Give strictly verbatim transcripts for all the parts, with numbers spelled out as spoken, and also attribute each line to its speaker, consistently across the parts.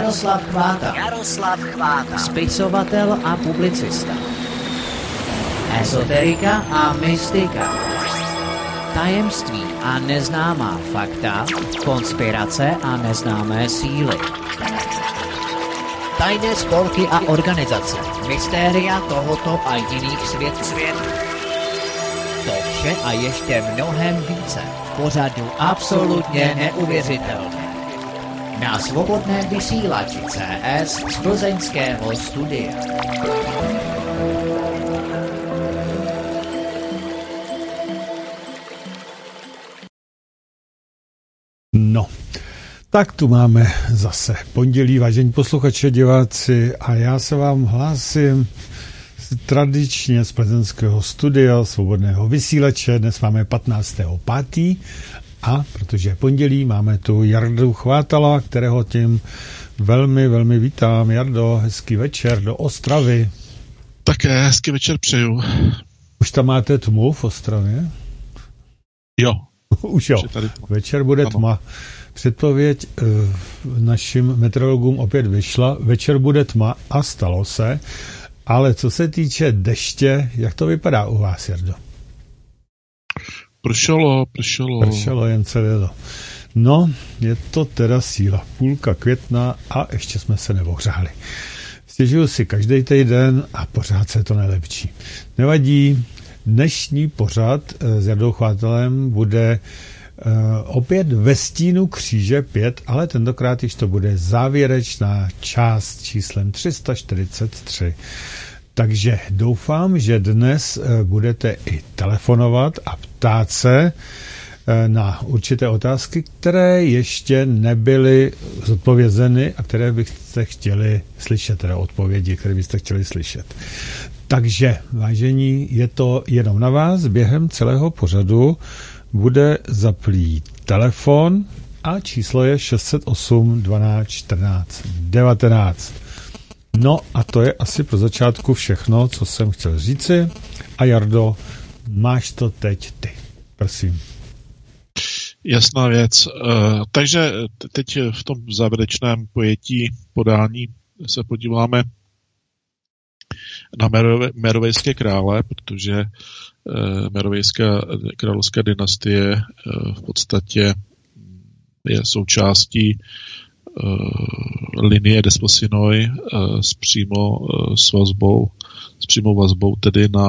Speaker 1: Jaroslav Chváta.
Speaker 2: Jaroslav Chváta.
Speaker 1: Spisovatel a publicista. Ezoterika a mystika. Tajemství a neznámá fakta, konspirace a neznámé síly. Tajné spolky a organizace, mystéria tohoto a jiných světů. To vše a ještě mnohem více v pořadu absolutně neuvěřitelné. Na svobodném vysílači C S z plzeňského studia.
Speaker 3: No, tak tu máme zase pondělí, vážení posluchači, diváci, a já se vám hlásím tradičně z plzeňského studia, svobodného vysílače. Dnes máme patnáctého pátého a protože je pondělí, máme tu Jardu Chvátala, kterého tím velmi, velmi vítám. Jardo, hezký večer do Ostravy.
Speaker 4: Také hezký večer přeju.
Speaker 3: Už tam máte tmu v Ostravě?
Speaker 4: Jo.
Speaker 3: Už jo. Večer bude tma. Předpověď uh, našim meteorologům opět vyšla. Večer bude tma a stalo se. Ale co se týče deště, jak to vypadá u vás, Jardo?
Speaker 4: Pršelo, pršelo.
Speaker 3: Pršelo jen celé to. No, je to teda síla. Půlka května a ještě jsme se neohřáli. Stěžuju si každý týden a pořád se to nelepší. Nevadí, dnešní pořad s Jardou Chvátalem bude uh, opět ve stínu kříže pět, ale tentokrát již to bude závěrečná část číslem tři sta čtyřicet tři. Takže doufám, že dnes budete i telefonovat a ptát se na určité otázky, které ještě nebyly zodpovězeny a které byste chtěli slyšet, teda odpovědi, které byste chtěli slyšet. Takže, vážení, je to jenom na vás. Během celého pořadu bude zaplý telefon a číslo je šest set osm dvanáct čtrnáct devatenáct. No a to je asi pro začátku všechno, co jsem chtěl říci. A Jardo, máš to teď ty. Prosím.
Speaker 4: Jasná věc. Takže teď v tom závěrečném pojetí podání se podíváme na merovejské krále, protože merovejská královská dynastie v podstatě je součástí linie Desposinoj s přímo s vazbou, s přímou vazbou tedy na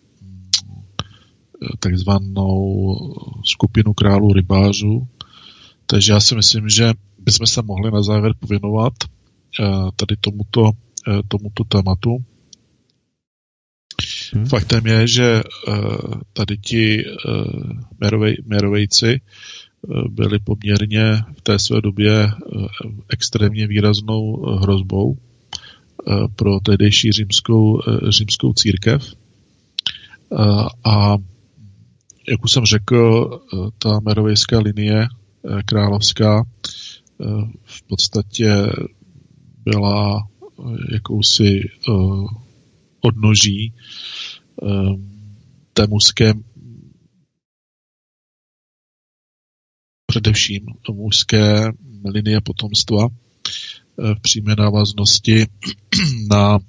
Speaker 4: takzvanou skupinu králů rybářů. Takže já si myslím, že bychom se mohli na závěr pověnovat tady tomuto, tomuto tématu. Hmm. Faktem je, že tady ti merovej, merovejci byli poměrně v té své době extrémně výraznou hrozbou pro tehdejší římskou, římskou církev. A jak už jsem řekl, ta merovejská linie královská v podstatě byla jakousi odnoží té mužské, především mužské linie potomstva v přímé návaznosti na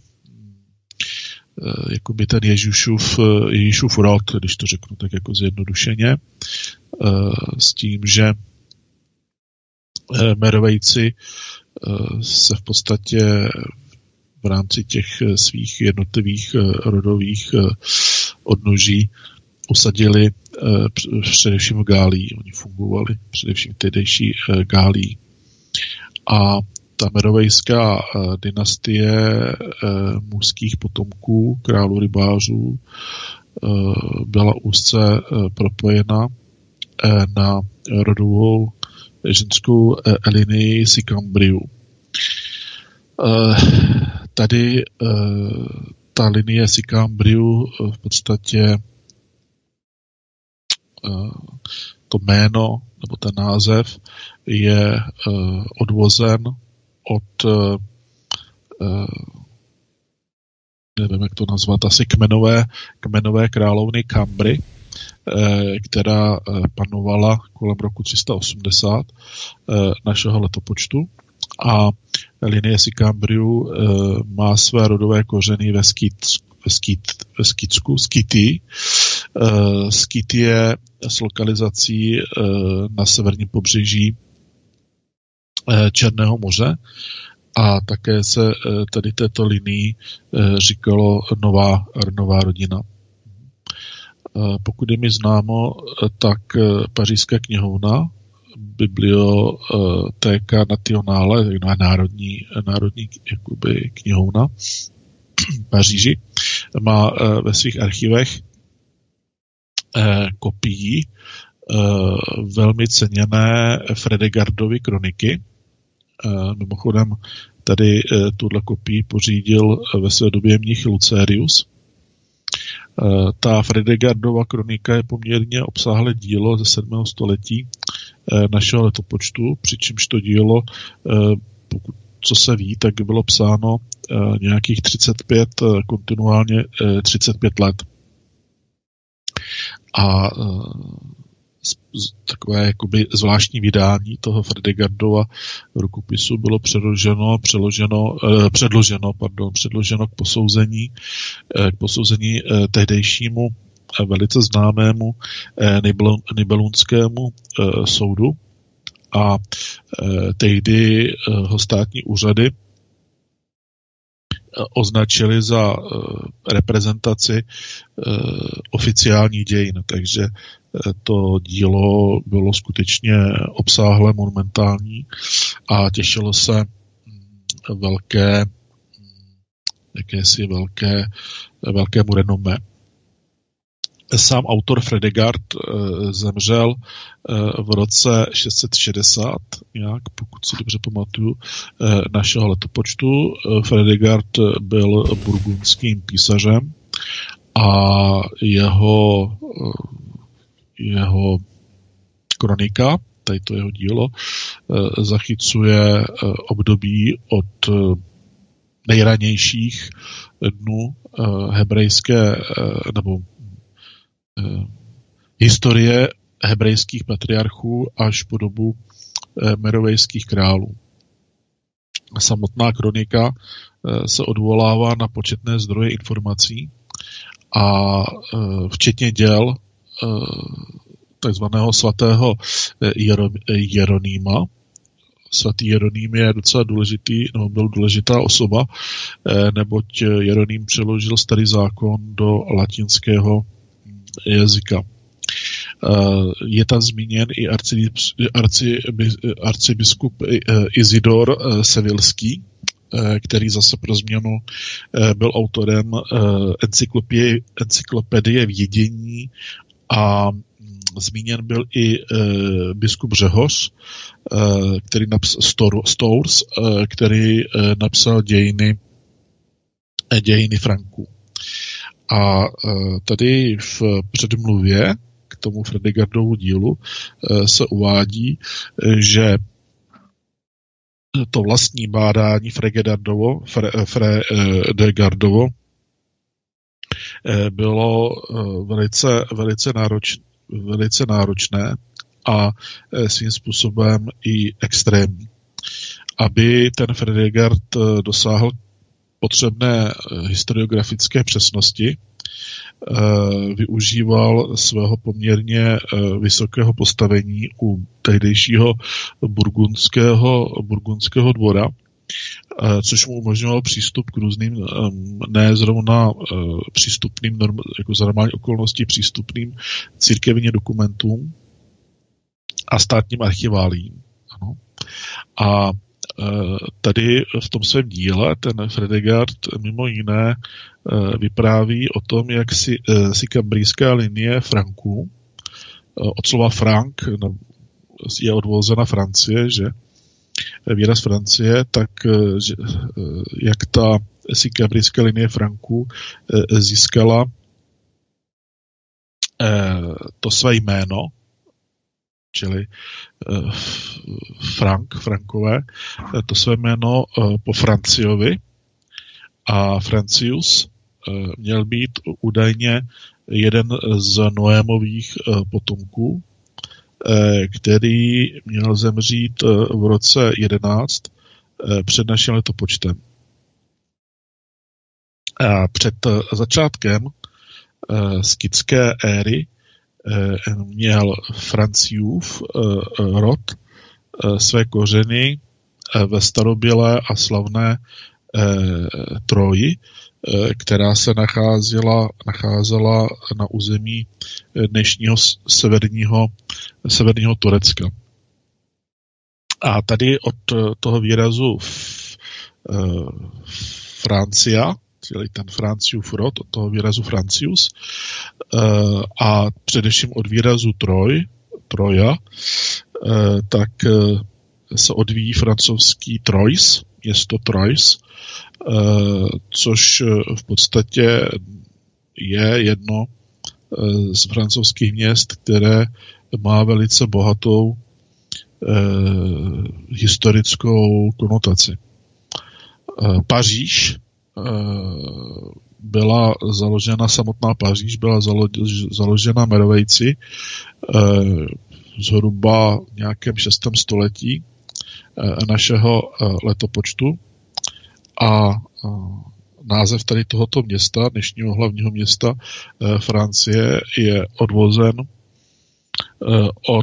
Speaker 4: jakoby ten Ježíšův, Ježíšův rod, když to řeknu tak jako zjednodušeně, s tím, že Merovejci se v podstatě v rámci těch svých jednotlivých rodových odnoží usadili především v Gálii. Oni fungovali především tehdejší Gálii. A ta merovejská dynastie mužských potomků, králů rybářů, byla úzce propojena na rodovou ženskou linii Sicambriu. Tady ta linie Sicambriu v podstatě to jméno nebo ten název je odvozen od nevím, jak to nazvat, asi kmenové, kmenové královny Cambry, která panovala kolem roku tři sta osmdesát našeho letopočtu. a linie Sicambriu má své rodové kořeny ve Skýtsku, ve, Skýt, ve Skýtsku, Skýtii. Skýt je s lokalizací na severním pobřeží Černého moře a také se tady této linii říkalo nová, nová rodina. Pokud je mi známo, tak Pařížská knihovna, Bibliotéka Nationale, národní, národní jakoby knihovna Paříži, má ve svých archivech kopií velmi ceněné Fredegardovy kroniky. Mimochodem tady tuhle kopii pořídil ve své době mnich Lucerius. Ta Fredegardova kronika je poměrně obsáhlé dílo ze sedmého století našeho letopočtu, přičemž to dílo, pokud co se ví, tak bylo psáno nějakých třicet pět, kontinuálně třicet pět let. A takové jakoby zvláštní vydání toho Fredegardova rukopisu bylo přeloženo, přeloženo, předloženo, pardon, předloženo k posouzení, k posouzení tehdejšímu velice známému Nibelungskému soudu a tehdy ho státní úřady označili za reprezentaci oficiálních dějin, takže to dílo bylo skutečně obsáhlé, monumentální a těšilo se velké, jakési velké, velkému renomé. Sám autor Fredegard zemřel v roce šest set šedesát, nějak, pokud si dobře pamatuju, našeho letopočtu. Fredegard byl burgundským písařem a jeho, jeho kronika, tady to jeho dílo, zachycuje období od nejranějších dnů hebrejské nebo historie hebrejských patriarchů až po dobu merovejských králů. Samotná kronika se odvolává na početné zdroje informací a včetně děl takzvaného svatého Jeronýma. Svatý Jeroným je docela důležitý, nebo byl důležitá osoba, neboť Jeroným přeložil starý zákon do latinského jazyka. Je tam zmíněn i arcibiskup Izidor Sevilský, který zase pro změnu byl autorem encyklopedie, encyklopedie vědění a zmíněn byl i biskup Řehoř, který napsal Stowres, který napsal dějiny, dějiny Franků. A tady v předmluvě k tomu Fredegardovu dílu se uvádí, že to vlastní bádání Fredegardovo, Fredegardovo bylo velice, velice, nároč, velice náročné a svým způsobem i extrémní. Aby ten Fredegard dosáhl potřebné historiografické přesnosti, využíval svého poměrně vysokého postavení u tehdejšího burgundského, burgundského dvora, což mu umožňovalo přístup k různým, ne zrovna přístupným, jako za normální okolnosti přístupným církevním dokumentům a státním archiválím. Ano. A tady v tom svém díle ten Fredegard mimo jiné vypráví o tom, jak si sicambrijská linie Franků, od slova Frank je odvozena Francie, že výraz Francie, tak že, jak ta sicambrijská linie Franků získala to své jméno, čili uh, Frank, Frankové, to své jméno uh, po Franciovi a Francius uh, měl být údajně jeden z Noémových uh, potomků, uh, který měl zemřít uh, v roce jedenáct před naším letopočtem. A před začátkem skitské éry měl Franciův rod své kořeny ve starobylé a slavné Troji, která se nacházela, nacházela na území dnešního severního, severního Turecka. A tady od toho výrazu Francia, čili ten Franciův rod, od toho výrazu Francius, a především od výrazu Troj, Troja, tak se odvíjí francouzský Troyes, město Troyes, což v podstatě je jedno z francouzských měst, které má velice bohatou historickou konotaci. Paříž byla založena, samotná Paříž byla založena Merovejci zhruba v nějakém šestém století našeho letopočtu a název tady tohoto města, dnešního hlavního města Francie, je odvozen od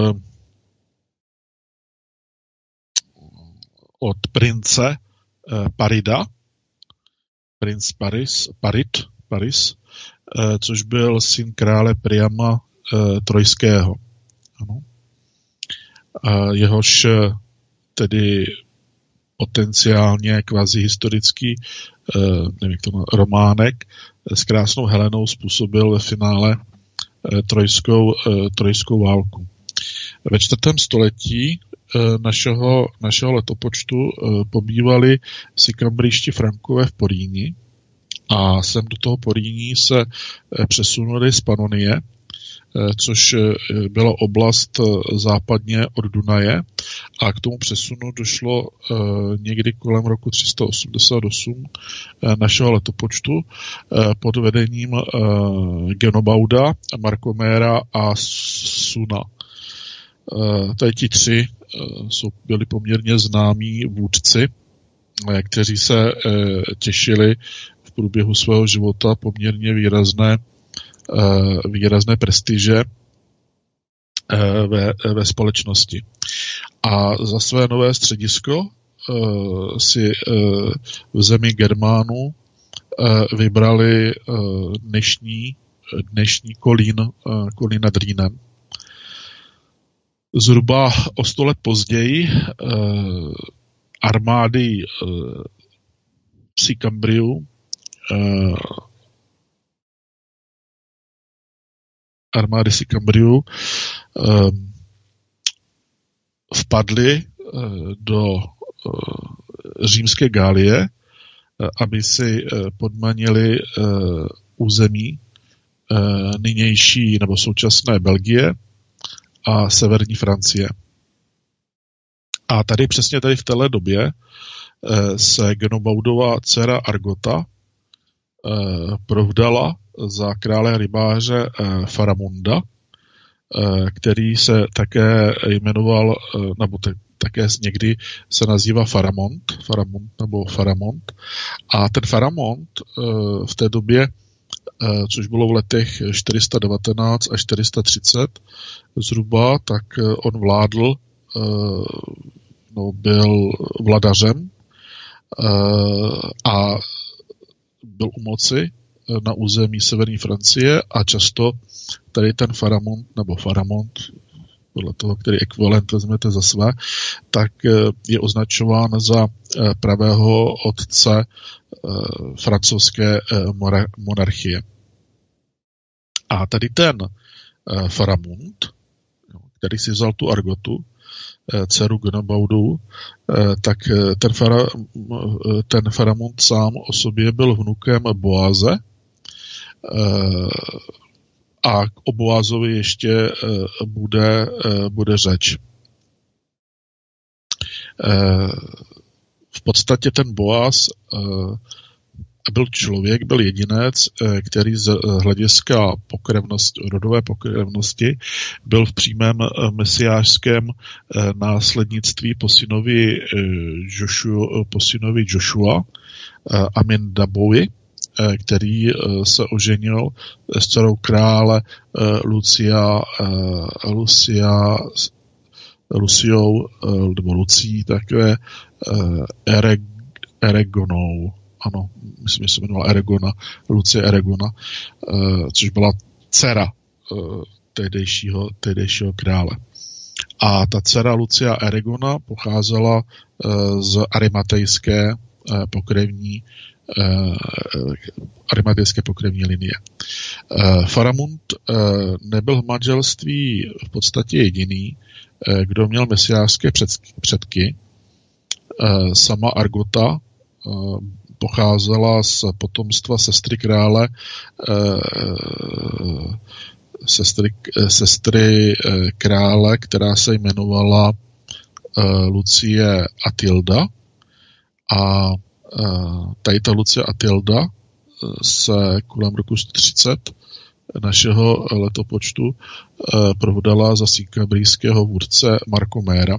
Speaker 4: od prince Parida, princ Paris, Parid, Paris, což byl syn krále Priama Trojského. Ano. Jehož tedy potenciálně kvazi historický nevím, to, románek s krásnou Helenou způsobil ve finále trojskou, trojskou válku. Ve čtvrtém století našeho, našeho letopočtu pobývali sikambrijští Frankové v Poríni a sem do toho Poríní se přesunuli z Panonie, což byla oblast západně od Dunaje, a k tomu přesunu došlo někdy kolem roku tři sta osmdesát osm našeho letopočtu pod vedením Genobauda, Markoméra a Suna. Tady ti tři jsou, byli poměrně známí vůdci, kteří se těšili v průběhu svého života poměrně výrazné, výrazné prestiže ve, ve společnosti. A za své nové středisko si v zemi Germánů vybrali dnešní, dnešní Kolín, Kolín nad Rýnem. Zhruba o sto let později eh, armády eh, Sikambriu eh, armády Sikambriu eh, vpadly eh, do eh, římské Gálie, eh, aby si eh, podmanili eh, území eh, nynější nebo současné Belgie a severní Francie. A tady přesně tady v téhle době se Genobaudova dcera Argota provdala za krále rybáře Faramunda, který se také jmenoval, nebo také někdy se nazývá Faramond, Faramond nebo Faramond. A ten Faramond v té době, což bylo v letech čtyři sta devatenáct až čtyři sta třicet zhruba, tak on vládl, no, byl vladařem a byl u moci na území severní Francie a často tady ten Faramond, nebo Faramond, podle toho, který ekvivalent vezmete za své, tak je označován za pravého otce francouzské monarchie. A tady ten Faramund, který si vzal tu Argotu, dceru Genobaudu, tak ten, Fara, ten Faramund sám o sobě byl vnukem Boáze a o Boázovi ještě bude, bude řeč. V podstatě ten Boáz byl člověk, byl jedinec, který z hlediska pokrevnosti, rodové pokrevnosti byl v přímém mesiářském následnictví po synovi Joshua, po synovi Joshua Amindabovi, který se oženil s dcerou krále Lucia, Lucia Luciou, nebo Lucí, takové Ereg, Eregonou. Ano, myslím, že se jmenovala Eregona, Lucie Eregona, což byla dcera tehdejšího, tehdejšího krále. A ta dcera Lucia Eregona pocházela z arimatejské pokrevní arimatejské pokrevní linie. Faramund nebyl v manželství v podstatě jediný, kdo měl mesiářské předky. Sama Argota pocházela z potomstva sestry krále, sestry, sestry krále, která se jmenovala Lucie Atilda. A tady ta Lucie Atilda se kolem roku třicet našeho letopočtu provdala za sikabrijského vůdce Markoméra.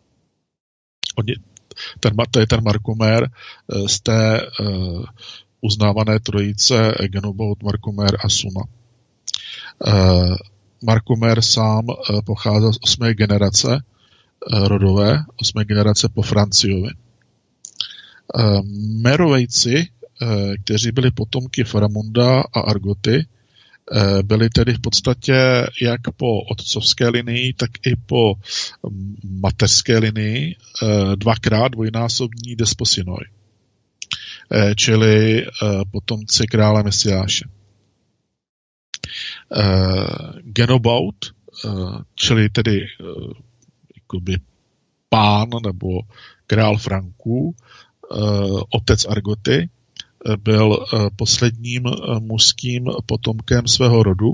Speaker 4: Ten, to je ten Markomér z té uh, uznávané trojice Genobaut, Markomér a Suna. Uh, Markomér sám uh, pocházel z osmé generace uh, rodové, osmé generace po Franciovi. Uh, Merovejci, uh, kteří byli potomky Faramunda a Argoty, byly tedy v podstatě jak po otcovské linii, tak i po mateřské linii dvakrát dvojnásobní desposinoj, čili potomci krále Mesiáše. Genobaut, čili tedy jakoby pán nebo král Franků, otec Argoty, byl posledním mužským potomkem svého rodu,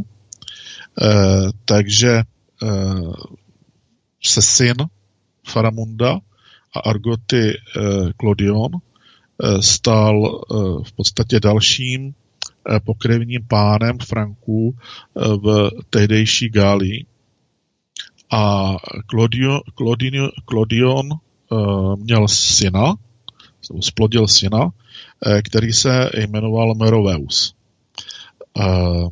Speaker 4: takže se syn Faramunda a Argoty Clodion stal v podstatě dalším pokrevním pánem Franků v tehdejší Gálii. A Clodion, Clodion, Clodion měl syna, splodil syna, který se jmenoval Meroveus. Uh,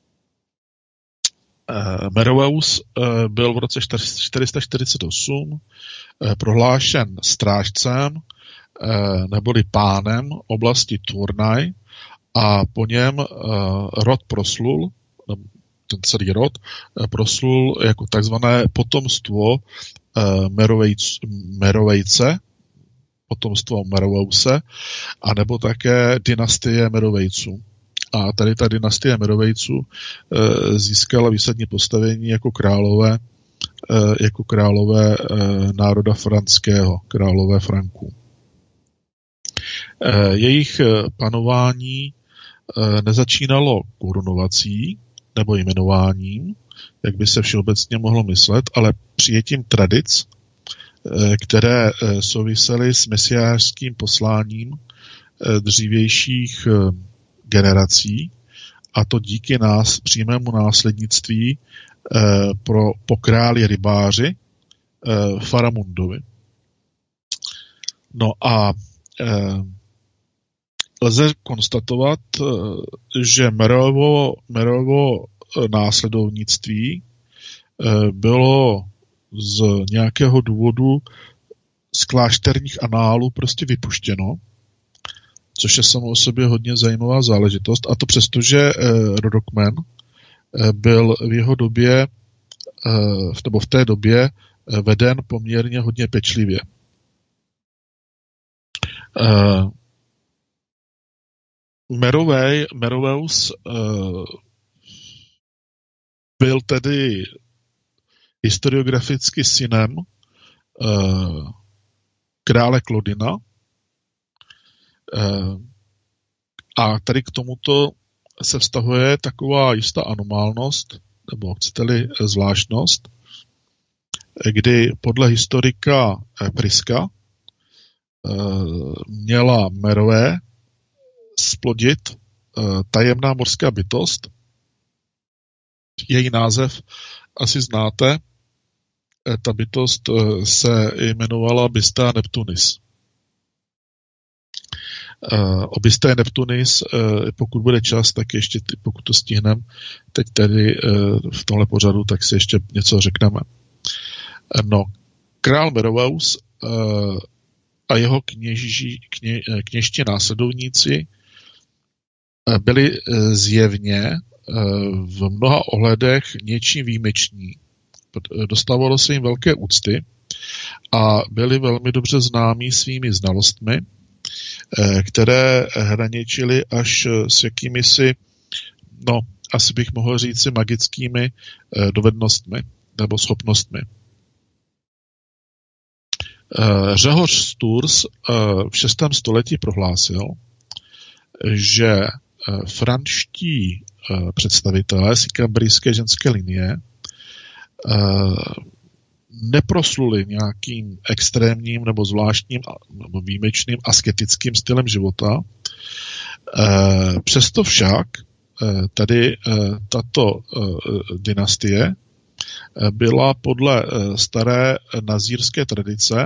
Speaker 4: uh, Meroveus uh, byl v roce čtyři sta čtyřicet osm uh, prohlášen strážcem uh, neboli pánem oblasti Turnaj a po něm uh, rod proslul, ten celý rod uh, proslul jako takzvané potomstvo uh, Merovejc, Merovejce, potomstvo Meroveuse, anebo také dynastie Merovejců. A tady ta dynastie Merovejců e, získala výsadní postavení jako králové, e, jako králové e, národa franského, králové Franků. E, jejich panování e, nezačínalo korunovací nebo jmenováním, jak by se všeobecně mohlo myslet, ale přijetím tradic, které souvisely s mesiářským posláním dřívějších generací, a to díky nás přímému následnictví pro, po králi rybáři Faramundovi. No a lze konstatovat, že Merovo, Merovo následovnictví bylo z nějakého důvodu z klášterních análů prostě vypuštěno, což je samo o sobě hodně zajímavá záležitost, a to přesto, že eh, rodokmen eh, byl v jeho době, eh, nebo v té době eh, veden poměrně hodně pečlivě. Eh, Merovej, Meroveus eh, byl tedy historiograficky synem uh, krále Klodina. Uh, a tady k tomuto se vztahuje taková jistá anomálnost, nebo chcete-li zvláštnost, kdy podle historika Priska uh, měla Merové splodit tajemná morská bytost. Její název asi znáte. Ta bytost se jmenovala Bistea Neptunis. O Bistea Neptunis, pokud bude čas, tak ještě, pokud to stihneme, teď tedy v tomhle pořadu, tak si ještě něco řekneme. No, král Meroveus a jeho kněží, kně, kněžtí následovníci byli zjevně v mnoha ohledech něčím výjimeční. Dostávalo se jim velké úcty a byli velmi dobře známí svými znalostmi, které hraničily až s jakýmisi, no, asi bych mohl říct si magickými dovednostmi nebo schopnostmi. Řehoř z Tours v šestém století prohlásil, že franští představitelé z kambrijské ženské linie neprosluli nějakým extrémním nebo zvláštním nebo výjimečným asketickým stylem života. Přesto však tady tato dynastie byla podle staré nazírské tradice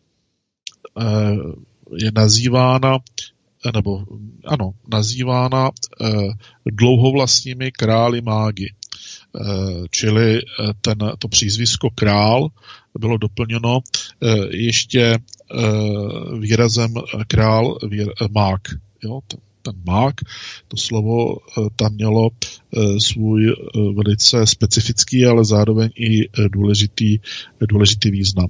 Speaker 4: je nazývána nebo ano, nazývána dlouhovlastními králi mágy. Čili ten, to přízvisko král bylo doplněno ještě výrazem král výr, mák. Jo, ten, ten mák, to slovo tam mělo svůj velice specifický, ale zároveň i důležitý, důležitý význam.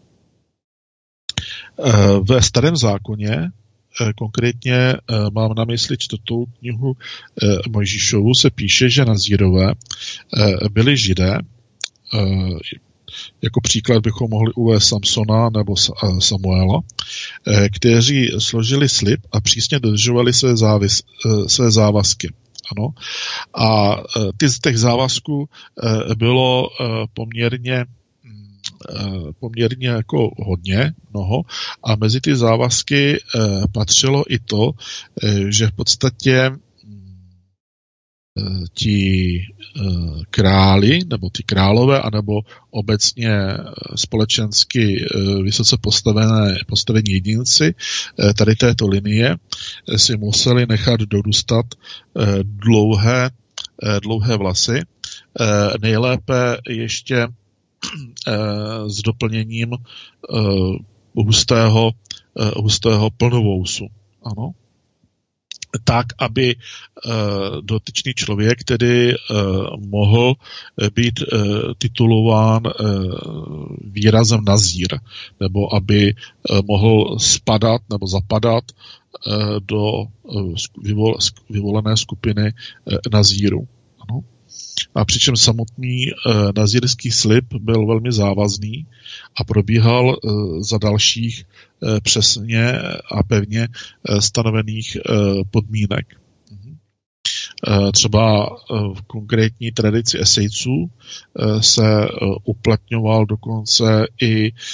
Speaker 4: Ve Starém zákoně, konkrétně mám na mysli čtvrtou knihu Mojžíšovu, se píše, že Nazírové byli Židé. Jako příklad bychom mohli uvést Samsona nebo Samuela, kteří složili slib a přísně dodržovali své, závis, své závazky. Ano. A ty z těch závazků bylo poměrně poměrně jako hodně, mnoho, a mezi ty závazky patřilo i to, že v podstatě ti králi, nebo ty králové, anebo obecně společensky vysoce postavené, postavení jedinci tady této linie si museli nechat dorůstat dlouhé, dlouhé vlasy, nejlépe ještě s doplněním hustého, hustého plnovousu. Ano. Tak, aby dotyčný člověk tedy mohl být titulován výrazem nazír, nebo aby mohl spadat nebo zapadat do vyvolené skupiny nazírů. Ano. A přičem samotný e, nazírský slib byl velmi závazný a probíhal e, za dalších e, přesně a pevně e, stanovených e, podmínek. E, třeba e, v konkrétní tradici Esejců e, se e, uplatňoval dokonce i e,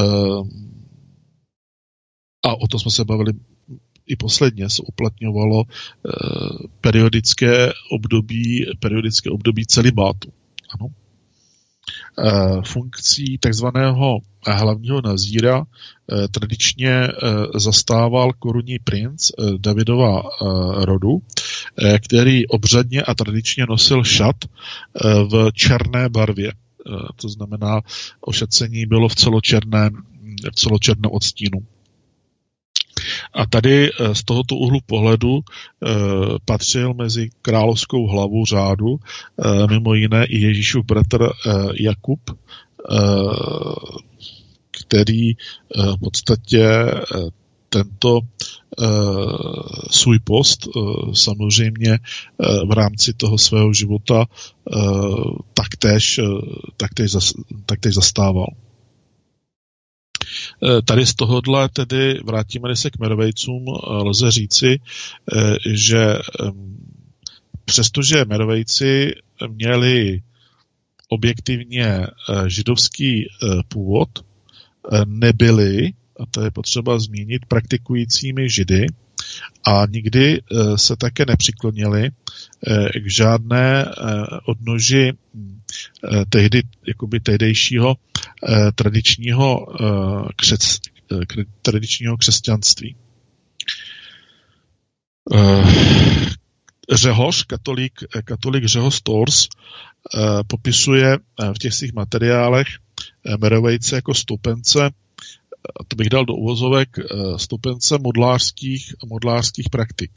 Speaker 4: a o tom jsme se bavili i posledně se uplatňovalo eh, periodické období, periodické období celibátu. Ano. Eh, funkcí takzvaného hlavního nazíra eh, tradičně eh, zastával korunní princ eh, Davidova eh, rodu, eh, který obřadně a tradičně nosil šat eh, v černé barvě. Eh, to znamená, ošacení bylo v celočerném, v celočerném odstínu. A tady z tohoto úhlu pohledu e, patřil mezi královskou hlavu řádu e, mimo jiné i Ježíšův bratr e, Jakub, e, který e, v podstatě e, tento e, svůj post e, samozřejmě e, v rámci toho svého života e, taktéž, e, taktéž, zas, taktéž zastával. Tady z tohohle tedy, vrátíme se k Merovejcům, lze říci, že přestože Merovejci měli objektivně židovský původ, nebyli, a to je potřeba zmínit, praktikujícími Židy, A nikdy se také nepřiklonili k žádné odnoži tehdy, jakoby tehdejšího tradičního, křes, tradičního křesťanství. Řehoř, katolík, katolík Řehoř Stors, popisuje v těch svých materiálech Merovejce jako stoupence, to bych dal do uvozovek, stoupence modlářských, modlářských praktik.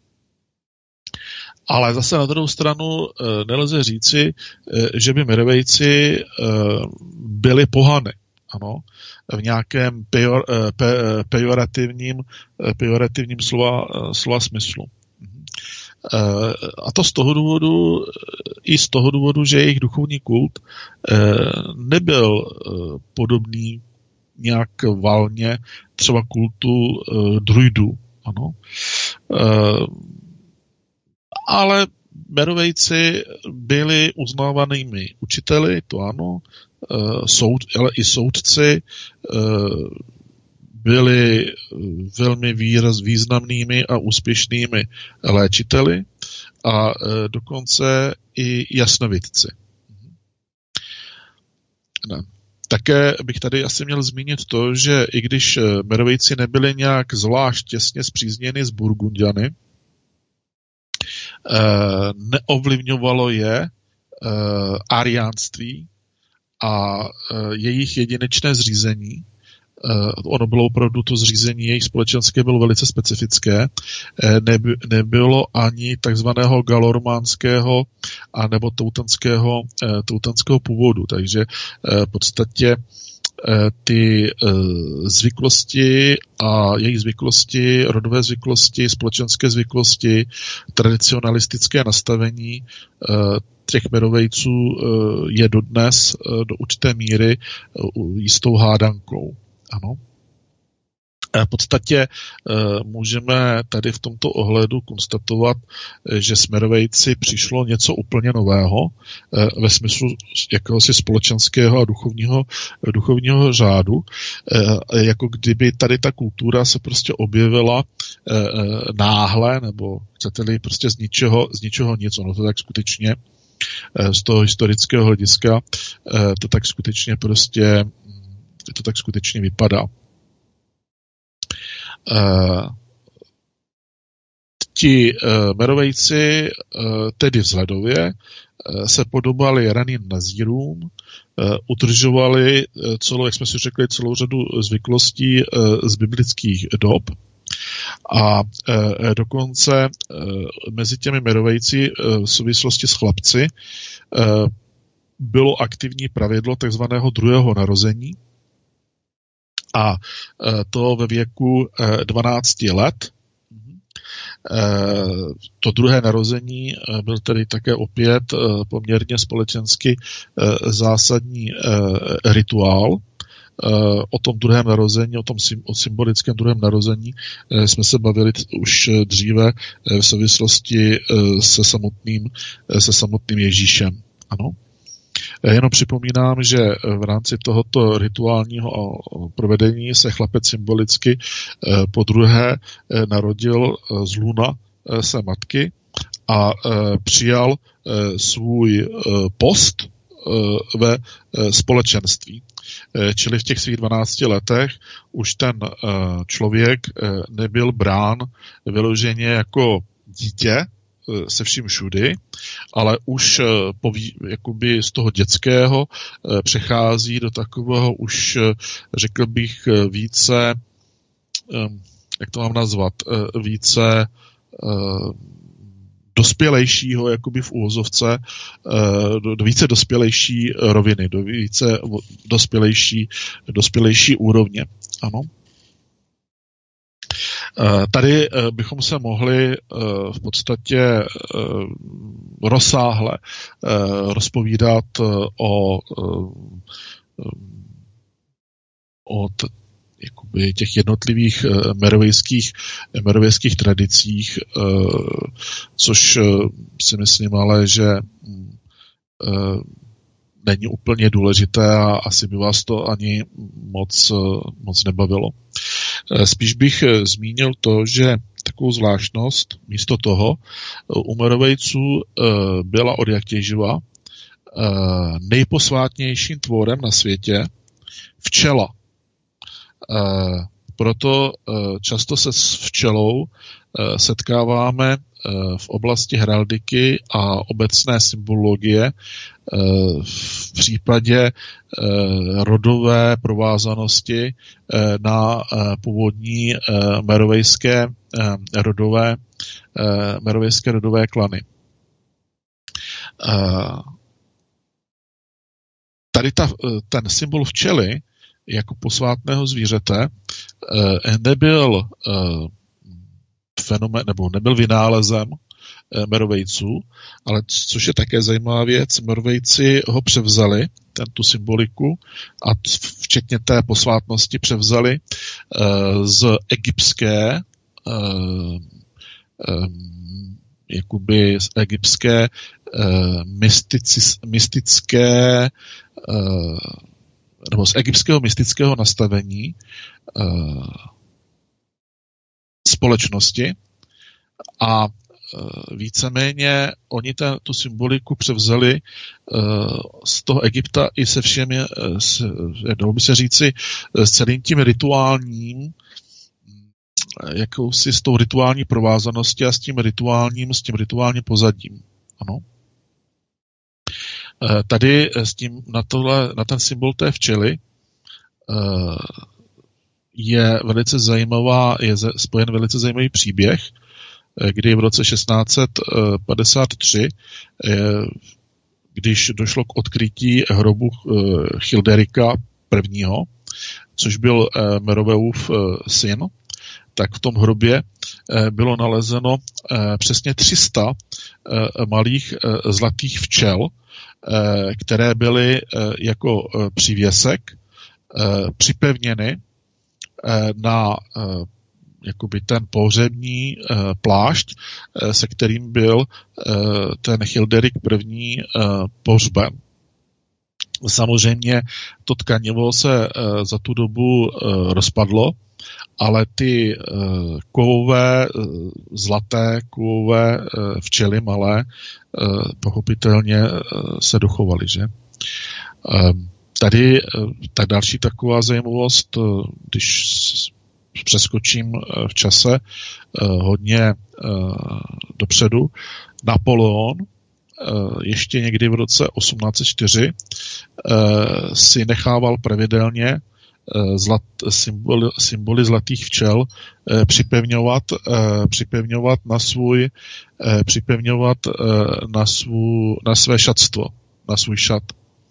Speaker 4: Ale zase na druhou stranu nelze říci, že by Merovejci byli pohany. Ano, v nějakém pejor, pe, pejorativním, pejorativním slova, slova smyslu. A to z toho důvodu, i z toho důvodu, že jejich duchovní kult nebyl podobný nějak valně třeba kultu druidů. Ano. Ale Merovejci byli uznávanými učiteli, to ano, soud, ale i soudci byli velmi výraz, významnými a úspěšnými léčiteli a dokonce i jasnovidci. Ne. Také bych tady asi měl zmínit to, že i když Merovejci nebyli nějak zvlášť těsně spřízněni s Burgundiany, neovlivňovalo je ariánství a jejich jedinečné zřízení. Ono bylo opravdu, to zřízení jejich společenské bylo velice specifické. Neby, nebylo ani takzvaného galormánského a nebo teutanského, teutanského původu. Takže v podstatě ty zvyklosti a jejich zvyklosti, rodové zvyklosti, společenské zvyklosti, tradicionalistické nastavení těch Merovejců je dodnes do určité míry jistou hádankou. Ano. V podstatě můžeme tady v tomto ohledu konstatovat, že s Merovejci přišlo něco úplně nového ve smyslu jakéhosi společenského a duchovního, duchovního řádu, jako kdyby tady ta kultura se prostě objevila náhle, nebo chcete-li prostě z ničeho, z ničeho nic. Ono to tak skutečně z toho historického hlediska to tak skutečně prostě to tak skutečně vypadá. Uh, ti uh, Merovejci, uh, tedy vzhledově, uh, se podobali raným nazírům, uh, udržovali uh, celou, jak jsme si řekli, celou řadu zvyklostí uh, z biblických dob a uh, dokonce uh, mezi těmi Merovejci uh, v souvislosti s chlapci uh, bylo aktivní pravidlo takzvaného druhého narození, a to ve věku dvanácti let. To druhé narození byl tedy také opět poměrně společensky zásadní rituál. O tom druhém narození, o tom o symbolickém druhém narození jsme se bavili už dříve v souvislosti se samotným, se samotným Ježíšem. Ano. Jenom připomínám, že v rámci tohoto rituálního provedení se chlapec symbolicky po druhé narodil z lůna své matky a přijal svůj post ve společenství. Čili v těch svých dvanácti letech už ten člověk nebyl brán vyloženě jako dítě se vším všudy, ale už poví, jakoby z toho dětského přechází do takového už, řekl bych, více, jak to mám nazvat, více dospělejšího, jakoby v úvozovce, do, do více dospělejší roviny, do více dospělejší, dospělejší úrovně. Ano. Tady bychom se mohli v podstatě rozsáhle rozpovídat o, o t, jakoby těch jednotlivých merovejských, merovejských tradicích, což si myslím ale, že není úplně důležité a asi by vás to ani moc, moc nebavilo. Spíš bych zmínil to, že takovou zvláštnost místo toho u Merovejců byla odjaktěž živa nejposvátnějším tvorem na světě včela. Proto často se s včelou setkáváme v oblasti heraldiky a obecné symbologie v případě rodové provázanosti na původní merovejské rodové, merovejské rodové klany. Tady ta, ten symbol včely jako posvátného zvířete nebyl fenomén, nebo nebyl vynálezem Merovejců, ale což je také zajímavá věc, Merovejci ho převzali, tu symboliku, a včetně té posvátnosti převzali z egyptské jakoby z egyptské mystici, mystické nebo z egyptského mystického nastavení společnosti a víceméně oni ta, tu symboliku převzali z toho Egypta i se všemi, dalo by se říci, s celým tím rituálním, jakousi s tou rituální provázaností a s tím rituálním, s tím rituálním pozadím. Ano. Tady s tím, na, tohle, na ten symbol té včely je velice zajímavá, je spojen velice zajímavý příběh, kdy v roce šestnáct set padesát tři, když došlo k odkrytí hrobu Childerika prvního, což byl Meroveův syn, tak v tom hrobě bylo nalezeno přesně tři sta malých zlatých včel, které byly jako přívěsek připevněny na jakoby ten pohřební plášť, se kterým byl ten Childerik první pohřben. Samozřejmě to tkanivo se za tu dobu rozpadlo, ale ty kovové, zlaté kovové včely malé pochopitelně se dochovaly, že? Tady tak další taková zajímavost, když přeskočím v čase hodně dopředu, Napoleon ještě někdy v roce osmnáct set čtyři si nechával pravidelně zlat, symbol, symboly zlatých včel připevňovat, připevňovat na svůj připevňovat na, svů, na své šatstvo, na svůj šat.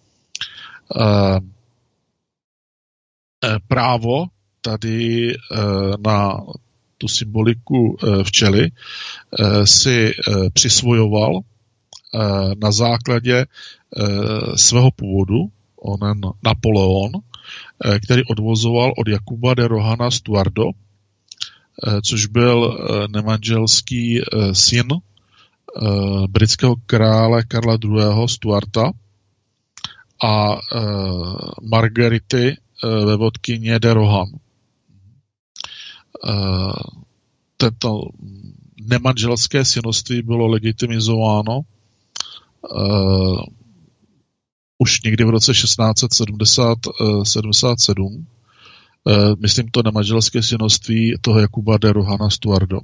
Speaker 4: Právo tady na tu symboliku včely si přisvojoval na základě svého původu onen Napoleon, který odvozoval od Jakuba de Rohana Stuardo, což byl nemanželský syn britského krále Karla druhého. Stuarta a Margarity vévodkyně de Rohan. Tento nemanželské synoství bylo legitimizováno už někdy v roce šestnáct set sedmdesát sedm. Myslím to nemanželské synoství toho Jakuba de Rohana Stuardo.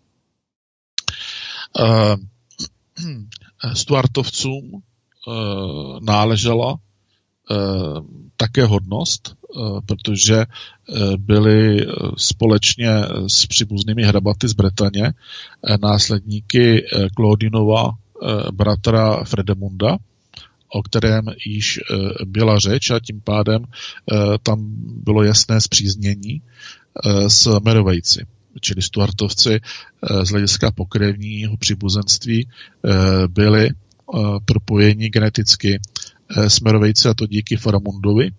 Speaker 4: Stuartovcům náležela také hodnost, protože byli společně s příbuznými hrabaty z Bretaně následníky Claudinova bratra Fredemunda, o kterém již byla řeč a tím pádem tam bylo jasné spříznění s Merovejci. Čili Stuartovci z hlediska pokrevního příbuzenství byli propojeni geneticky s Merovejci, a to díky Faramundovi.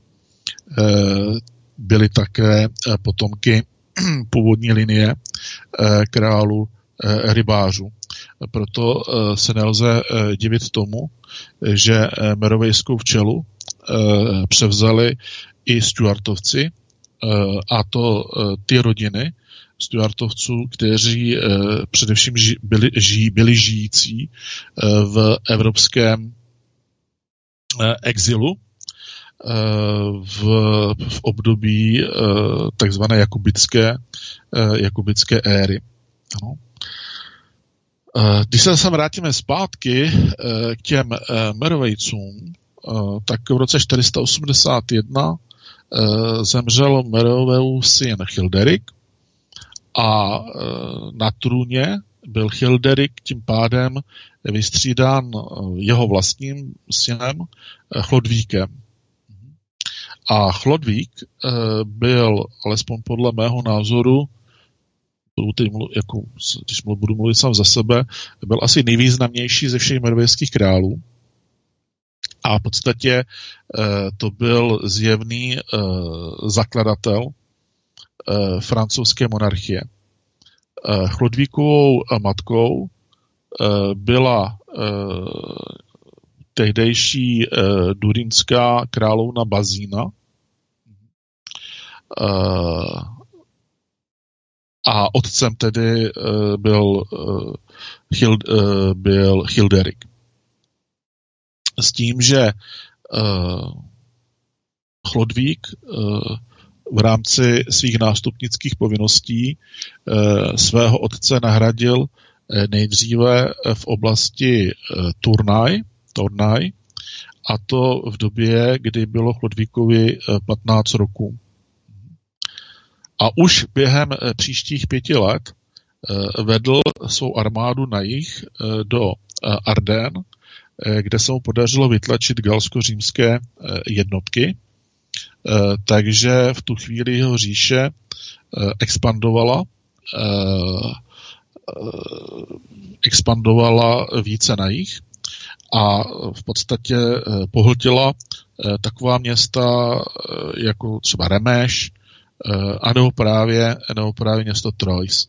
Speaker 4: Byli také potomky původní linie králu rybářů. Proto se nelze divit tomu, že merovejskou včelu převzali i Stuartovci a to ty rodiny Stuartovců, kteří především ži, byli, ži, byli žijící v evropském exilu v, v období takzvané jakubické, jakubické éry. Ano. Když se sem vrátíme zpátky k těm Merovejcům, tak v roce čtyři sta osmdesát jedna zemřel Meroveův syn Childerik a na trůně byl Childerik tím pádem vystřídán jeho vlastním synem Chlodvíkem. A Chlodvík byl, alespoň podle mého názoru, jako, když budu mluvit sám za sebe, byl asi nejvýznamnější ze všech merovejských králů. A v podstatě to byl zjevný zakladatel francouzské monarchie. Chlodvíkovou matkou byla tehdejší durínská královna Bazína a otcem tedy byl, byl Childerik. S tím, že Chlodvík v rámci svých nástupnických povinností svého otce nahradil nejdříve v oblasti Turnaj, Turnaj, a to v době, kdy bylo Chlodvíkovi patnáct roků. A už během příštích pěti let vedl svou armádu na jih do Arden, kde se mu podařilo vytlačit galsko-římské jednotky. Takže v tu chvíli jeho říše expandovala, expandovala více na jih a v podstatě pohltila taková města jako třeba Remeš, a nebo právě, nebo právě město Troyes.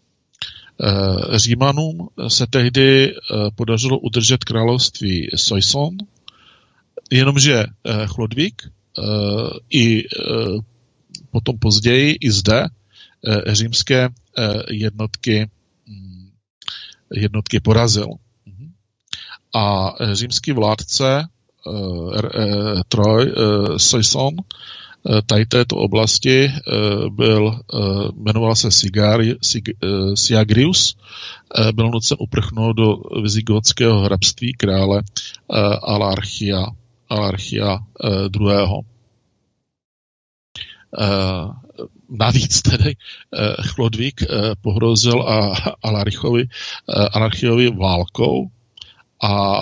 Speaker 4: Římanům se tehdy podařilo udržet království Soissons, jenomže Chlodvík i potom později i zde římské jednotky, jednotky porazil. A římský vládce Troy, Soissons, tady této oblasti byl, jmenoval se Sigari, Sig, Siagrius, byl nucen uprchnout do vizigotského hrabství krále Alarchia, Alarchia druhého. Navíc tedy Chlodvík pohrozil Alarchovi, Alarchiovi válkou a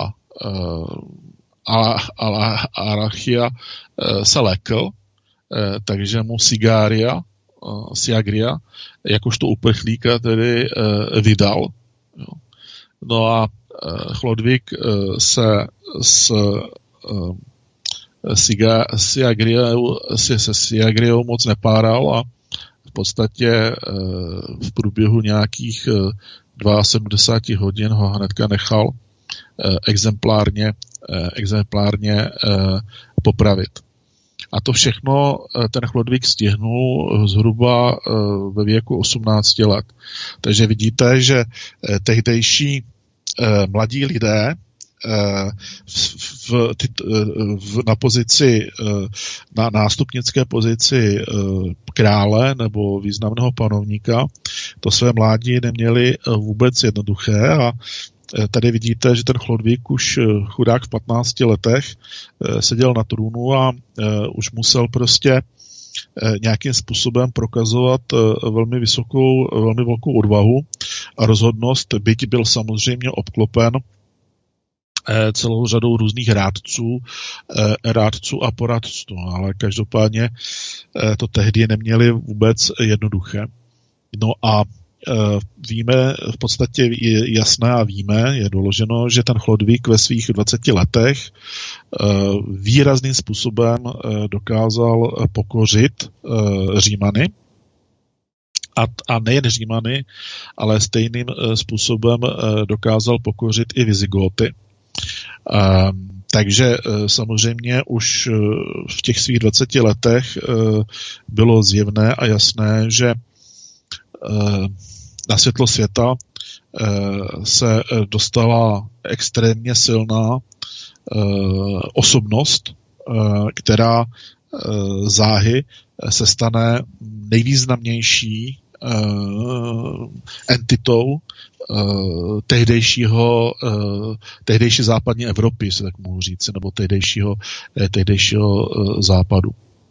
Speaker 4: Alarchia se lekl, takže mu Sigaria, Siagria, jakožto uprchlíka tedy vydal. No a Chlodvík se s Siagriou, se Siagriou moc nepáral a v podstatě v průběhu nějakých sedmdesát dva hodin ho hnedka nechal exemplárně, exemplárně popravit. A to všechno ten Chlodvík stihnul zhruba ve věku osmnácti let. Takže vidíte, že tehdejší mladí lidé v, v, v, na pozici, na nástupnické pozici krále nebo významného panovníka to své mládí neměli vůbec jednoduché a tady vidíte, že ten Chlodvík už chudák v patnácti letech seděl na trůnu a už musel prostě nějakým způsobem prokazovat velmi vysokou, velmi velkou odvahu a rozhodnost, byť byl samozřejmě obklopen celou řadou různých rádců, rádců a poradců, ale každopádně to tehdy neměli vůbec jednoduché. No a víme, v podstatě je jasné a víme, je doloženo, že ten Chlodvík ve svých dvaceti letech výrazným způsobem dokázal pokořit Římany, a, a nejen Římany, ale stejným způsobem dokázal pokořit i Vizigoty. takže samozřejmě už v těch svých dvaceti letech bylo zjevné a jasné, že na světlo světa se dostala extrémně silná osobnost, která záhy se stane nejvýznamnější entitou tehdejšího, tehdejší západní Evropy, se tak mohu říct, nebo tehdejšího, tehdejšího západu.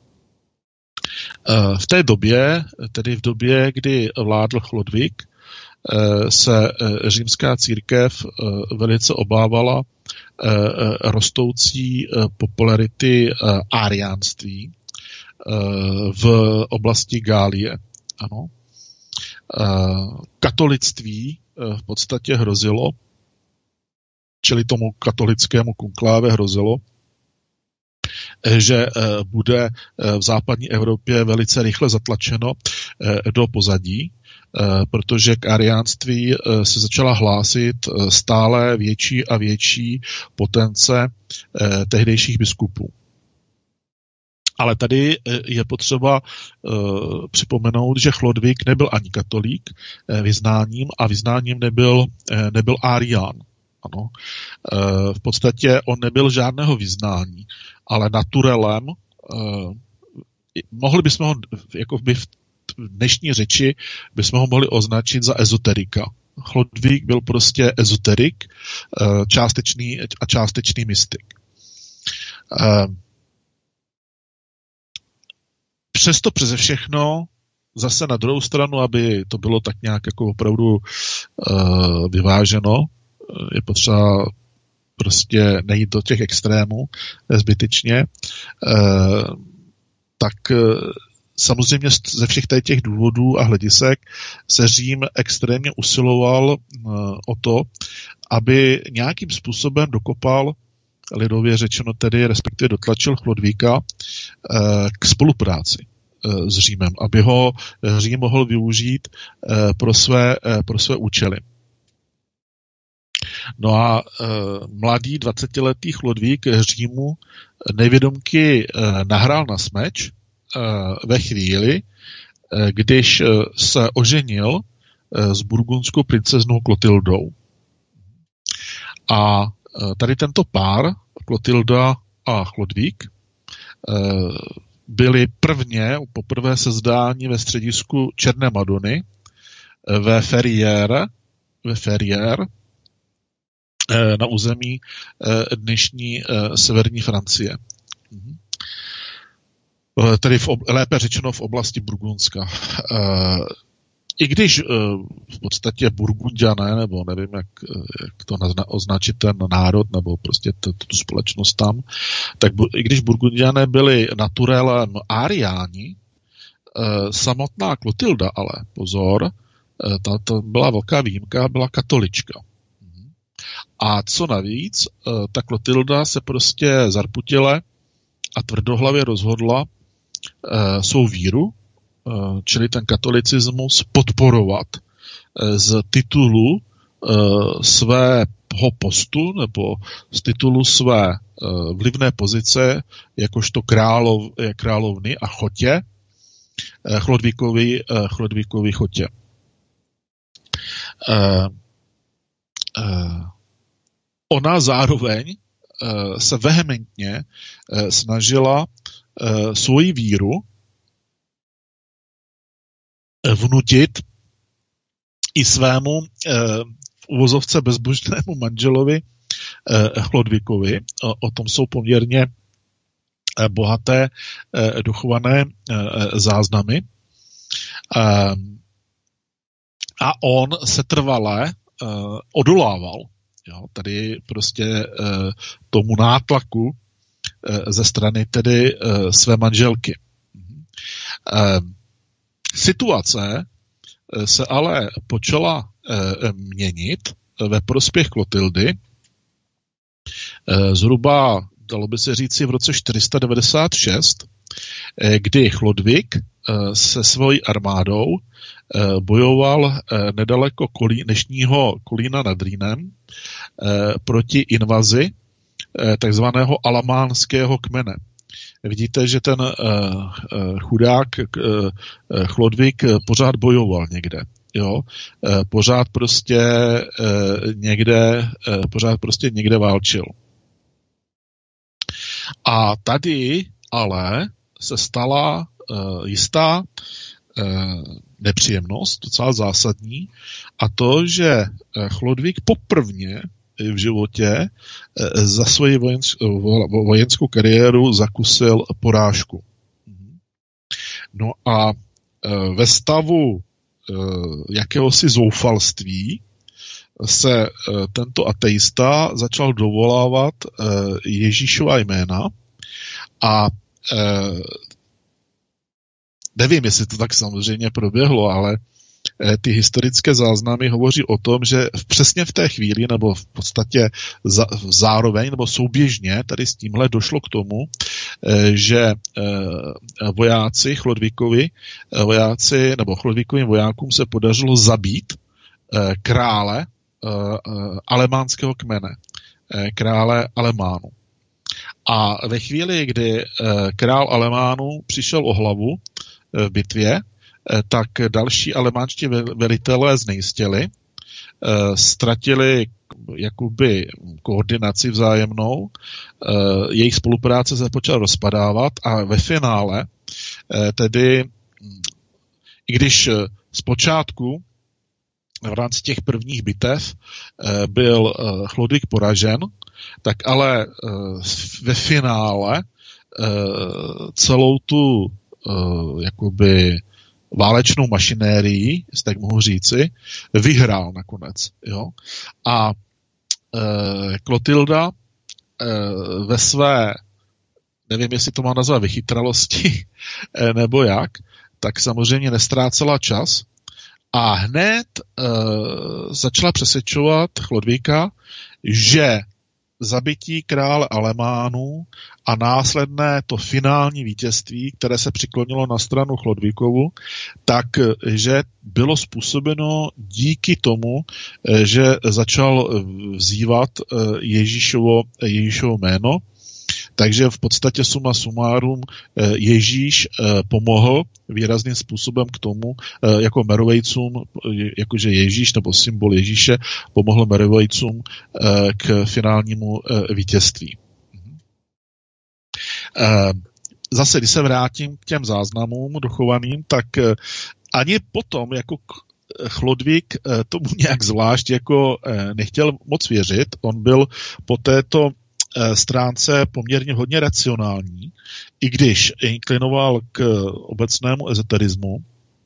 Speaker 4: V té době, tedy v době, kdy vládl Chlodvik, se římská církev velice obávala rostoucí popularity áriánství v oblasti Gálie. Ano. Katolictví v podstatě hrozilo, čili tomu katolickému konkláve hrozilo, že bude v západní Evropě velice rychle zatlačeno do pozadí, protože k ariánství se začala hlásit stále větší a větší potence tehdejších biskupů. Ale tady je potřeba uh, připomenout, že Chlodvik nebyl ani katolík uh, vyznáním a vyznáním nebyl, uh, nebyl Arián. Ano. Uh, v podstatě on nebyl žádného vyznání, ale naturelem, uh, mohli bychom ho, jako by v dnešní řeči, bychom ho mohli označit za ezoterika. Chlodvik byl prostě ezoterik, uh, částečný a částečný mystik. Uh, Přesto přeze všechno, zase na druhou stranu, aby to bylo tak nějak jako opravdu uh, vyváženo, je potřeba prostě nejít do těch extrémů zbytečně, uh, tak uh, samozřejmě ze všech těch důvodů a hledisek se Řím extrémně usiloval uh, o to, aby nějakým způsobem dokopal, lidově řečeno tedy, respektive dotlačil Chlodvíka k spolupráci s Římem, aby ho Řím mohl využít pro své, pro své účely. No a mladý dvacetiletý Chlodvík Římu nevědomky nahrál na smeč ve chvíli, když se oženil s burgundskou princeznou Klotildou. A tady tento pár, Klotilda a Chlodvík, byli prvně, poprvé sezdání ve středisku Černé Madony ve Ferrières, ve Ferrières na území dnešní severní Francie. Tedy v, lépe řečeno v oblasti Burgundska. I když v podstatě Burgundiané, nebo nevím, jak, jak to označit ten národ, nebo prostě t, tu společnost tam, tak i když Burgundiané byli naturelem Ariáni, samotná Klotilda ale, pozor, ta, ta byla velká výjimka, byla katolička. A co navíc, ta Klotilda se prostě zarputile a tvrdohlavě rozhodla svou víru, čili ten katolicismus, podporovat z titulu svého postu nebo z titulu své vlivné pozice jakožto králov, královny a chotě Chlodvíkovi, Chlodvíkovi chotě. Ona zároveň se vehementně snažila svoji víru vnutit i svému v uvozovce bezbožnému manželovi Chlodvíkovi. O, o tom jsou poměrně bohaté dochované záznamy. A on se trvale odolával. Jo, tady prostě tomu nátlaku ze strany tedy své manželky. Situace se ale počala měnit ve prospěch Klotildy zhruba, dalo by se říci, v roce čtyři sta devadesát šest, kdy Chlodvík se svojí armádou bojoval nedaleko Kolí, dnešního Kolína nad Rýnem proti invazi takzvaného alamánského kmene. Vidíte, že ten chudák Chlodvig pořád bojoval někde. Jo, pořád prostě někde, pořád prostě někde válčil. A tady ale se stala jistá nepříjemnost, docela zásadní, a to, že Chlodvig poprvně v životě za svoji vojenskou kariéru zakusil porážku. No a ve stavu jakéhosi zoufalství se tento ateista začal dovolávat Ježíšova jména a nevím, jestli to tak samozřejmě proběhlo, ale ty historické záznamy hovoří o tom, že přesně v té chvíli, nebo v podstatě za, zároveň, nebo souběžně tady s tímhle došlo k tomu, že vojáci Chlodvigovi, vojáci, nebo Chlodvigovým vojákům se podařilo zabít krále alemánského kmene, krále Alemánů. A ve chvíli, kdy král Alemánů přišel o hlavu v bitvě, tak další alemánští velitelé znejistěli, ztratili jakoby koordinaci vzájemnou, jejich spolupráce se počala rozpadávat a ve finále tedy, i když zpočátku v rámci těch prvních bitev byl Chlodvig poražen, tak ale ve finále celou tu jakoby válečnou mašinérii, jestli tak mohu říci, vyhrál nakonec. Jo? A e, Klotilda e, ve své, nevím, jestli to má nazvat vychytralosti, e, nebo jak, tak samozřejmě nestrácela čas a hned e, začala přesvědčovat Chlodviga, že zabití krále Alemánů a následné to finální vítězství, které se přiklonilo na stranu Chlodvigovu, takže bylo způsobeno díky tomu, že začal vzývat Ježíšovo, Ježíšovo jméno. Takže v podstatě suma sumárum Ježíš pomohl výrazným způsobem k tomu, jako Merovejcům, jakože Ježíš nebo symbol Ježíše pomohl Merovejcům k finálnímu vítězství. Zase, když se vrátím k těm záznamům dochovaným, tak ani potom jako Chlodvig tomu nějak zvlášť jako nechtěl moc věřit. On byl po této stránce poměrně hodně racionální, i když inklinoval k obecnému ezoterismu,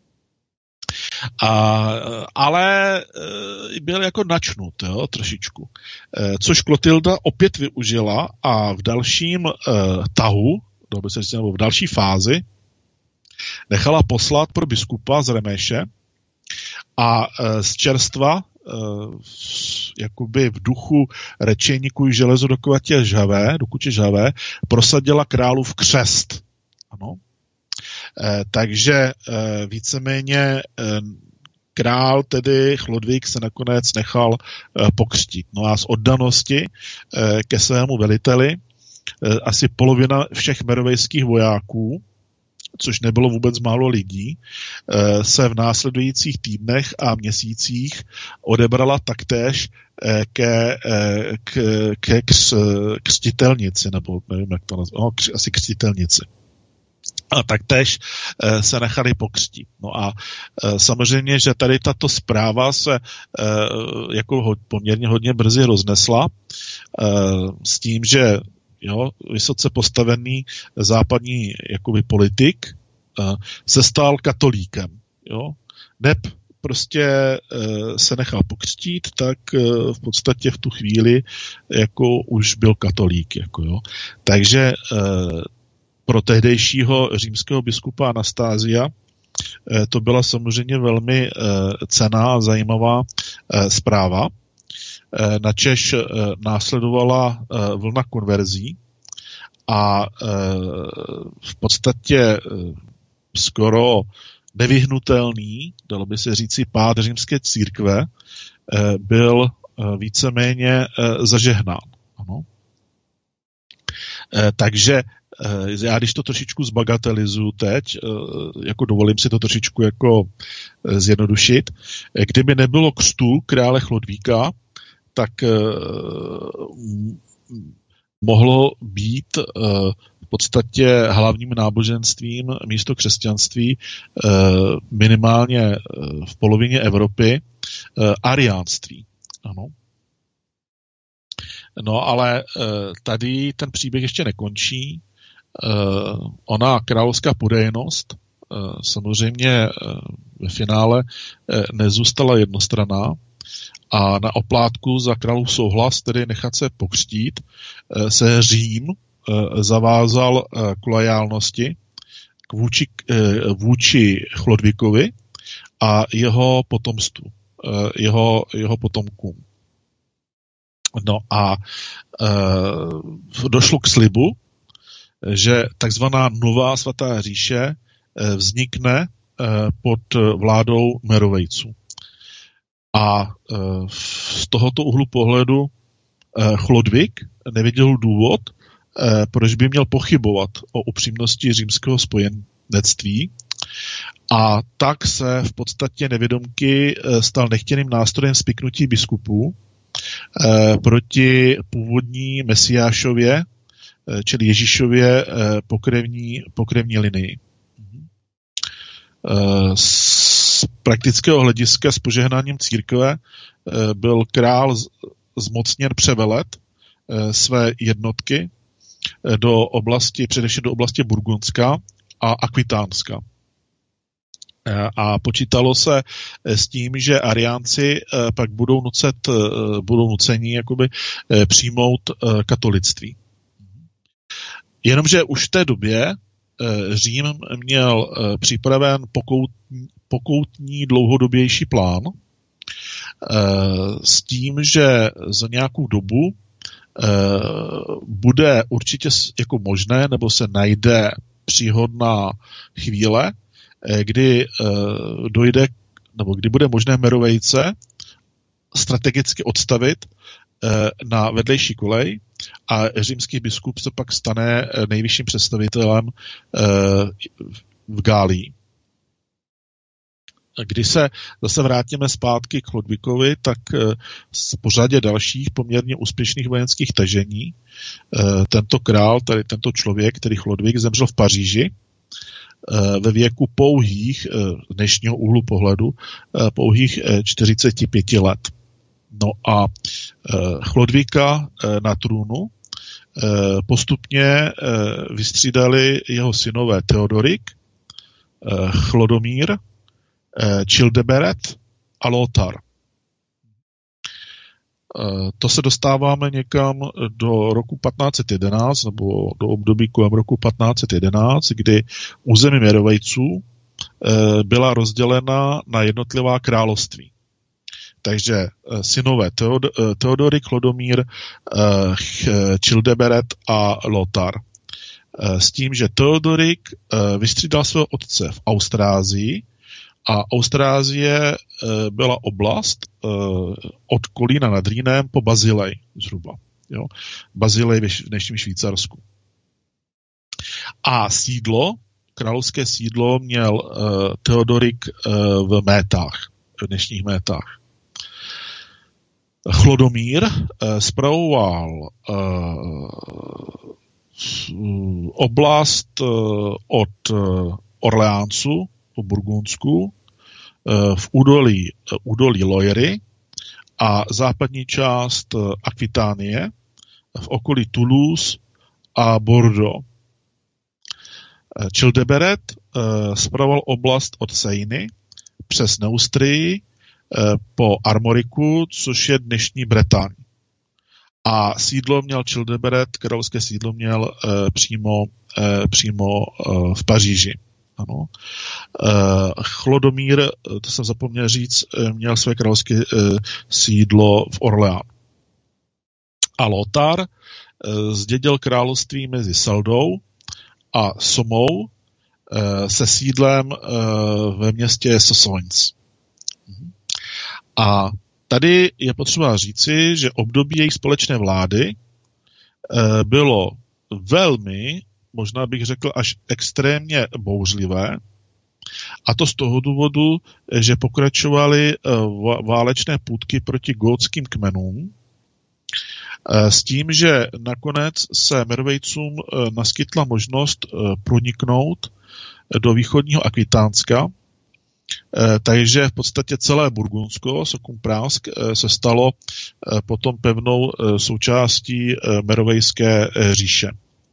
Speaker 4: a, ale byl jako načnut, jo, trošičku. Což Klotilda opět využila a v dalším uh, tahu, nebo v další fázi, nechala poslat pro biskupa z Remeše a uh, z čerstva jakoby v duchu rečeníku železo dokud je žhavé, dokud je žhavé, prosadila králův křest. Ano. E, takže e, víceméně e, král, tedy Chlodvig, se nakonec nechal e, pokřtít. No a z oddanosti e, ke svému veliteli e, asi polovina všech merovejských vojáků, což nebylo vůbec málo lidí, se v následujících týdnech a měsících odebrala taktéž ke, ke, ke kř, křtitelnici, nebo nevím, jak to nazvat, no, kř, asi křtitelnici. A taktéž se nechali pokřtít. No a samozřejmě, že tady tato zpráva se jako poměrně hodně brzy roznesla s tím, že jo, vysoce postavený západní jakoby politik uh, se stal katolíkem. Jo. Neb prostě uh, se nechal pokřtít, tak uh, v podstatě v tu chvíli jako už byl katolík. Jako, jo. Takže uh, pro tehdejšího římského biskupa Anastázia uh, to byla samozřejmě velmi uh, cenná a zajímavá uh, zpráva. Načež následovala vlna konverzí a v podstatě skoro nevyhnutelný, dalo by se říci, pád římské církve byl víceméně zažehnán. Ano. Takže já když to trošičku zbagatelizuju teď, jako dovolím si to trošičku jako zjednodušit, kdyby nebylo křtu krále Chlodvíka, tak mohlo být v podstatě hlavním náboženstvím místo křesťanství minimálně v polovině Evropy ariánství. Ano. No ale tady ten příběh ještě nekončí. Ona královská podejnost samozřejmě ve finále nezůstala jednostranná a na oplátku za králův souhlas, tedy nechat se pokřtít, se Řím zavázal k loajálnosti k vůči, vůči Chlodvíkovi a jeho potomstvu, jeho, jeho potomkům. No a došlo k slibu, že takzvaná nová svatá říše vznikne pod vládou Merovejců. A z tohoto úhlu pohledu Chlodvík neviděl důvod, proč by měl pochybovat o upřímnosti římského spojenectví, a tak se v podstatě nevědomky stal nechtěným nástrojem spiknutí biskupů proti původní Mesiášově, čili Ježíšově pokrevní, pokrevní linii. Z praktického hlediska s požehnáním církve byl král zmocněn převelet své jednotky do oblasti, především do oblasti Burgundska a Akvitánska. A počítalo se s tím, že Ariánci pak budou nucet, budou nuceni jakoby přijmout katolictví. Jenomže už v té době Řím měl připraven pokoutní, pokoutní dlouhodobější plán s tím, že za nějakou dobu bude určitě jako možné, nebo se najde příhodná chvíle, kdy dojde, nebo kdy bude možné Merovejce strategicky odstavit na vedlejší kolej a římský biskup se pak stane nejvyšším představitelem v Gálii. Když se zase vrátíme zpátky k Chlodvíkovi, tak po řadě dalších poměrně úspěšných vojenských tažení tento král, tady tento člověk, který Chlodvík, zemřel v Paříži ve věku pouhých, dnešního úhlu pohledu, pouhých čtyřicet pět let. No a Chlodvíka na trůnu postupně vystřídali jeho synové Teodorik, Chlodomír, Childebert a Lothar. To se dostáváme někam do roku patnáct set jedenáct nebo do období kolem roku patnáct set jedenáct, kdy území Merovejců byla rozdělena na jednotlivá království. Takže synové Teod- Teodorik, Chlodomír, Childebert a Lothar. S tím, že Teodorik vystřídal svého otce v Austrázii a Austrázie byla oblast od Kolína nad Rýnem po Bazilej zhruba. Jo? Bazilej v dnešním Švýcarsku. A sídlo, královské sídlo měl Teodorik v Métách, v dnešních Métách. Chlodomír spravoval oblast od Orleánsu po Burgundsku v údolí, údolí Loiry a západní část Akvitánie v okolí Toulouse a Bordeaux. Childebert spravoval oblast od Seiny přes Neustrii po Armoriku, což je dnešní Bretaň. A sídlo měl Childebert, královské sídlo měl přímo, přímo v Paříži. Ano. Chlodomír, to jsem zapomněl říct, měl své královské sídlo v Orleánu. A Lothar zdědil království mezi Seldou a Somou se sídlem ve městě Soissons. A tady je potřeba říci, že období jejich společné vlády bylo velmi, možná bych řekl až extrémně bouřlivé, a to z toho důvodu, že pokračovaly válečné půtky proti gótským kmenům, s tím, že nakonec se Merovejcům naskytla možnost proniknout do východního Akvitánska, takže v podstatě celé Burgundsko, Sokumprávsk, se stalo potom pevnou součástí Merovejské říše.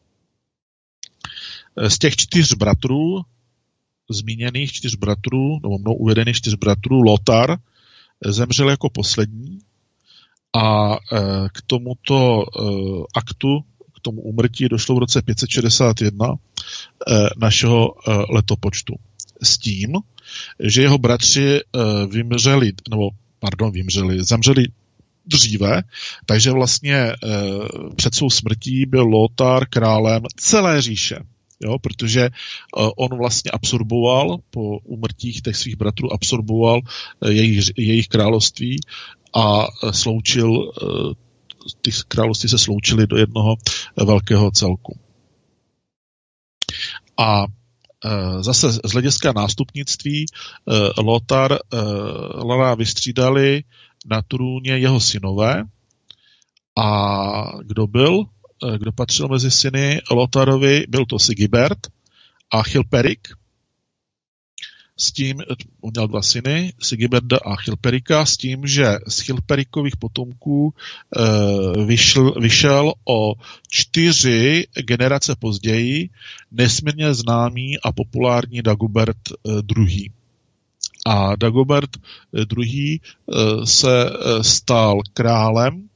Speaker 4: Z těch čtyř bratrů, zmíněných čtyř bratrů, nebo mnou uvedených čtyř bratrů, Lothar zemřel jako poslední a k tomuto aktu, k tomu úmrtí došlo v roce pět set šedesát jedna našeho letopočtu. S tím, že jeho bratři vymřeli, nebo pardon, vymřeli, zemřeli dříve, takže vlastně před svou smrtí byl Lothar králem celé říše. Jo, protože on vlastně absorboval po úmrtích těch svých bratrů, absorboval jejich, jejich království a sloučil, ty království se sloučily do jednoho velkého celku. A zase z hlediska nástupnictví Lothar Lara vystřídali na trůně jeho synové. A kdo byl? Kdo patřil mezi syny Lotharovi, byl to Sigibert a Chilperik. S tím, on měl dva syny, Sigiberda a Chilperika, s tím, že z Chilperikových potomků e, vyšel, vyšel o čtyři generace později nesmírně známý a populární Dagobert e, druhý. A Dagobert druhý e, se e, stal králem.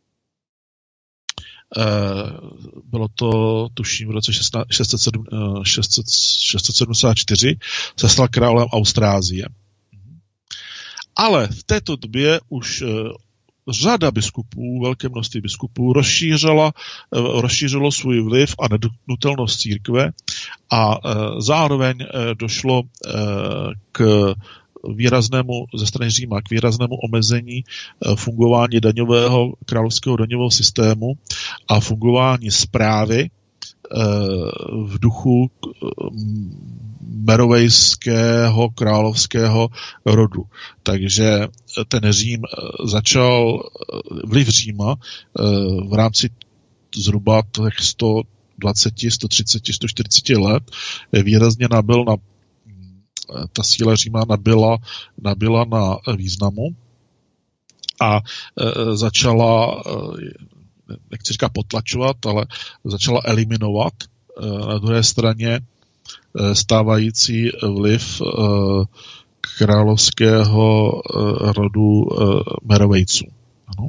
Speaker 4: Bylo to, tuším, v roce šest set sedmdesát čtyři se stal králem Austrázie. Ale v této době už řada biskupů, velké množství biskupů rozšířila, rozšířilo svůj vliv a nedotknutelnost církve a zároveň došlo k výraznému, ze strany Říma, k výraznému omezení fungování daňového, královského daňového systému a fungování správy v duchu merovejského královského rodu. Takže ten Řím začal, vliv Říma v rámci zhruba těch sto dvacet, sto třicet, sto čtyřicet let výrazně nabyl na ta síla Říma nabyla, nabyla na významu a e, začala, e, nechci říkat potlačovat, ale začala eliminovat e, na druhé straně e, stávající vliv e, královského e, rodu e, Merovejců. Ano.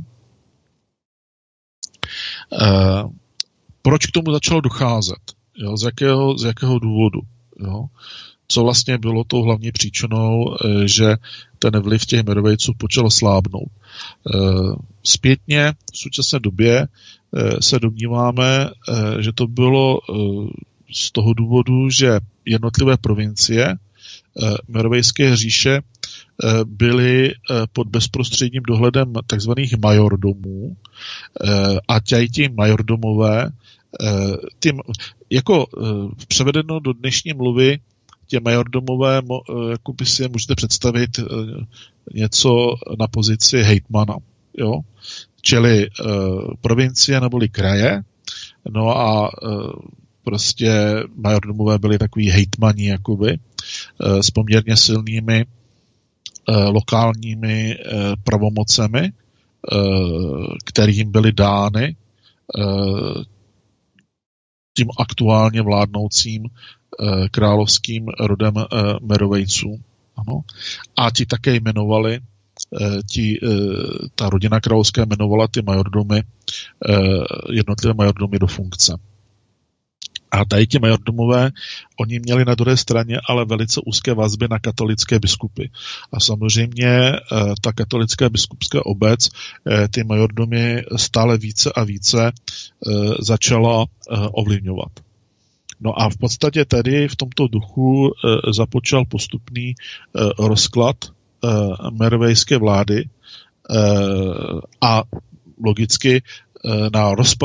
Speaker 4: E, proč k tomu začalo docházet? Jo, z, jakého, z jakého důvodu? Jo? Co vlastně bylo tou hlavní příčinou, že ten vliv těch Merovejců počal slábnout. Zpětně v současné době se domníváme, že to bylo z toho důvodu, že jednotlivé provincie Merovejské říše byly pod bezprostředním dohledem takzvaných majordomů a ti majordomové, tím, jako převedeno do dnešní mluvy, tě majordomové, jako by si je můžete představit něco na pozici hejtmana, jo? Čili uh, provincie neboli kraje, no a uh, prostě majordomové byli takový hejtmani, jakoby, uh, s poměrně silnými uh, lokálními uh, pravomocemi, uh, kterým byly dány uh, tím aktuálně vládnoucím královským rodem Merovejců. Ano. A ti také jmenovali, ti, ta rodina královská jmenovala ty majordomy, jednotlivé majordomy do funkce. A tady ti majordomové, oni měli na druhé straně ale velice úzké vazby na katolické biskupy. A samozřejmě ta katolická biskupská obec ty majordomy stále více a více začala ovlivňovat. No a v podstatě tedy v tomto duchu e, započal postupný e, rozklad e, merovejské vlády e, a logicky e, na rozpadu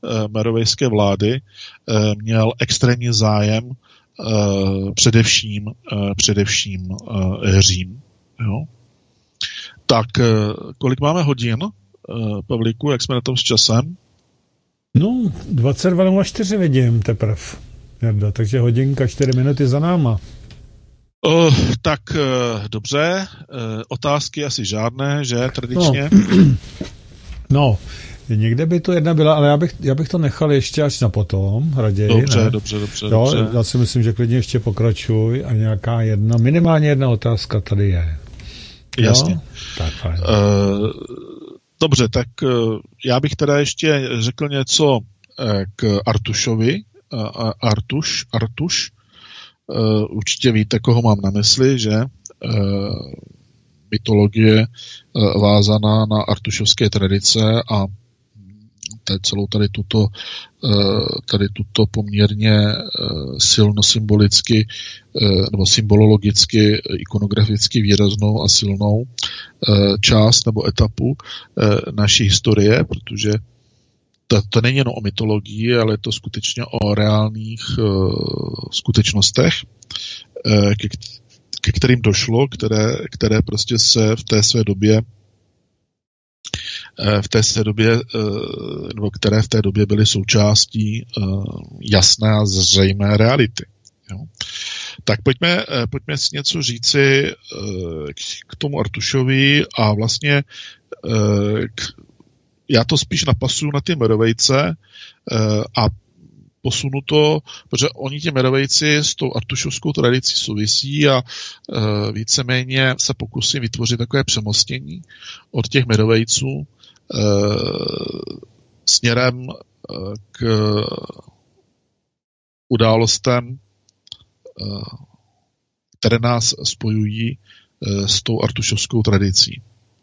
Speaker 4: merovejské vlády měl extrémní zájem především, především Řím. Jo? Tak kolik máme hodin, Pavlíku, jak jsme na tom s časem?
Speaker 3: No, dvacet dva nula čtyři vidím teprve, Jarda, takže hodinka, čtyři minuty za náma.
Speaker 4: Uh, tak uh, dobře, uh, otázky asi žádné, že, tradičně?
Speaker 3: No, no, někde by to jedna byla, ale já bych, já bych to nechal ještě až na potom, raději.
Speaker 4: Dobře,
Speaker 3: ne?
Speaker 4: dobře, dobře,
Speaker 3: jo,
Speaker 4: dobře.
Speaker 3: Já si myslím, že klidně ještě pokračuj a nějaká jedna, minimálně jedna otázka tady je.
Speaker 4: Jasně.
Speaker 3: Jo? Tak fajn.
Speaker 4: Uh, dobře, tak uh, já bych teda ještě řekl něco uh, k Artušovi. Uh, Artuš, Artuš. Uh, určitě víte, koho mám na mysli, že uh, mytologie uh, vázaná na artušovské tradice a celou tady tuto, uh, tady tuto poměrně uh, silno symbolicky uh, nebo symbolologicky, ikonograficky výraznou a silnou uh, část nebo etapu uh, naší historie, protože To, to není jen o mytologii, ale je to skutečně o reálných uh, skutečnostech, uh, ke, ke kterým došlo, které, které prostě se v té své době uh, v té své době, uh, nebo které v té době byly součástí uh, jasné a zřejmé reality. Jo? Tak pojďme, uh, pojďme si něco říci uh, k, k tomu Artušovi a vlastně uh, k já to spíš napasuju na ty Merovejce uh, a posunu to, protože oni ti Merovejci s tou artušovskou tradicí souvisí a uh, víceméně se pokusím vytvořit takové přemostění od těch Merovejců uh, směrem uh, k událostem, uh, které nás spojují uh, s tou artušovskou tradicí.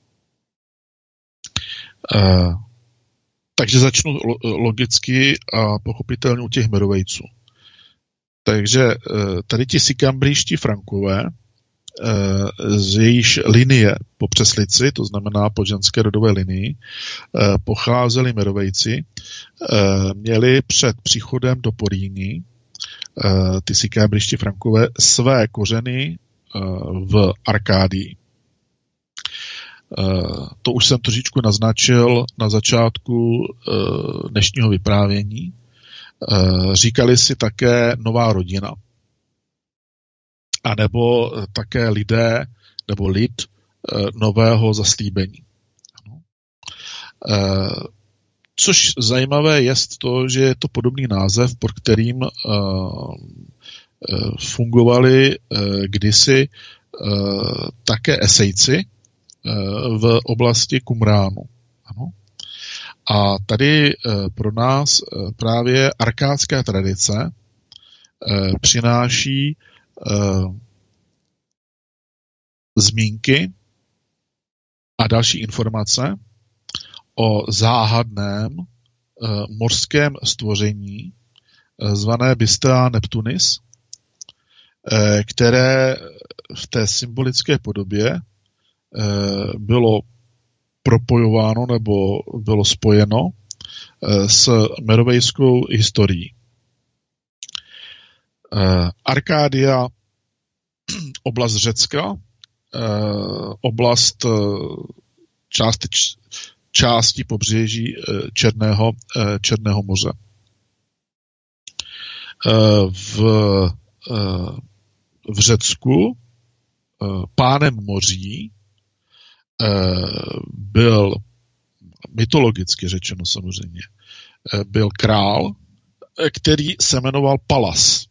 Speaker 4: Uh, takže začnu logicky a pochopitelně u těch Merovejců. Takže uh, tady ti Sikambrýští Frankové, uh, z jejíž linie po přeslici, to znamená po ženské rodové linii, uh, pocházeli Merovejci, uh, měli před příchodem do Poríní uh, ty Sikambrýští Frankové své kořeny uh, v Arkádii. Uh, to už jsem trošičku naznačil na začátku uh, dnešního vyprávění. Uh, říkali si také nová rodina. A nebo uh, také lidé, nebo lid uh, nového zaslíbení. Uh, což zajímavé je to, že je to podobný název, pod kterým uh, uh, fungovali uh, kdysi uh, také Esejci v oblasti Kumránu. Ano. A tady pro nás právě arkádská tradice přináší zmínky a další informace o záhadném mořském stvoření zvané Bistea Neptunis, které v té symbolické podobě bylo propojováno nebo bylo spojeno s merovejskou historií. Arkádia, oblast Řecka, oblast části, části pobřeží Černého, Černého moře. V, v Řecku pánem moří byl, mytologicky řečeno samozřejmě, byl král, který se jmenoval Palas.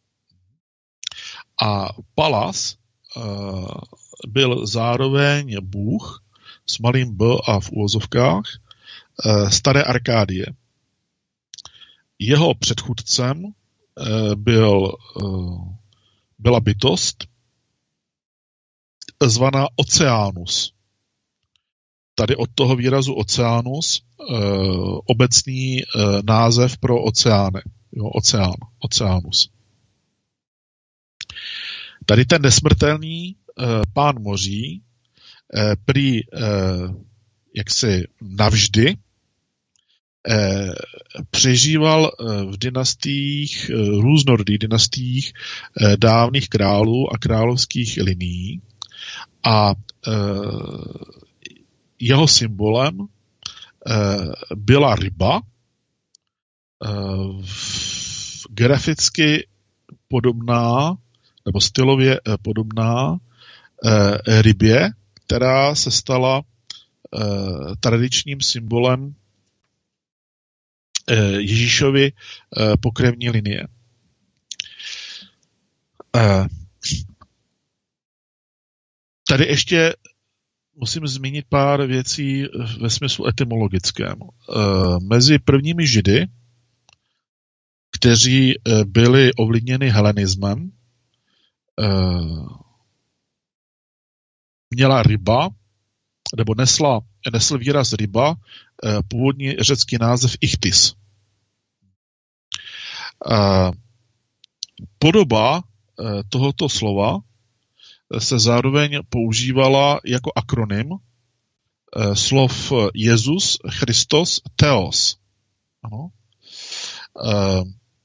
Speaker 4: A Palas byl zároveň bůh s malým b a v úvozovkách staré Arkádie. Jeho předchůdcem byl, byla bytost zvaná Oceánus. Tady od toho výrazu Oceánus e, obecný e, název pro oceány. Jo, oceán, Oceánus. Tady ten nesmrtelný e, pán moří e, prý e, jaksi navždy eh, přežíval v dynastiích, různorodých dynastiích eh, dávných králů a královských linií a eh, jeho symbolem eh, byla ryba, eh, graficky podobná nebo stylově eh, podobná eh, rybě, která se stala eh, tradičním symbolem eh, Ježíšovy eh, pokrevní linie. Eh, tady ještě musím zmínit pár věcí ve smyslu etymologickém. Eh, mezi prvními Židy, kteří eh, byli ovlivněni helenismem, eh, měla ryba, nebo nesla, nesl výraz ryba, eh, původní řecký název ichthys. Eh, podoba eh, tohoto slova se zároveň používala jako akronym eh, slov Jezus, Christos, Theos. Ano. Eh,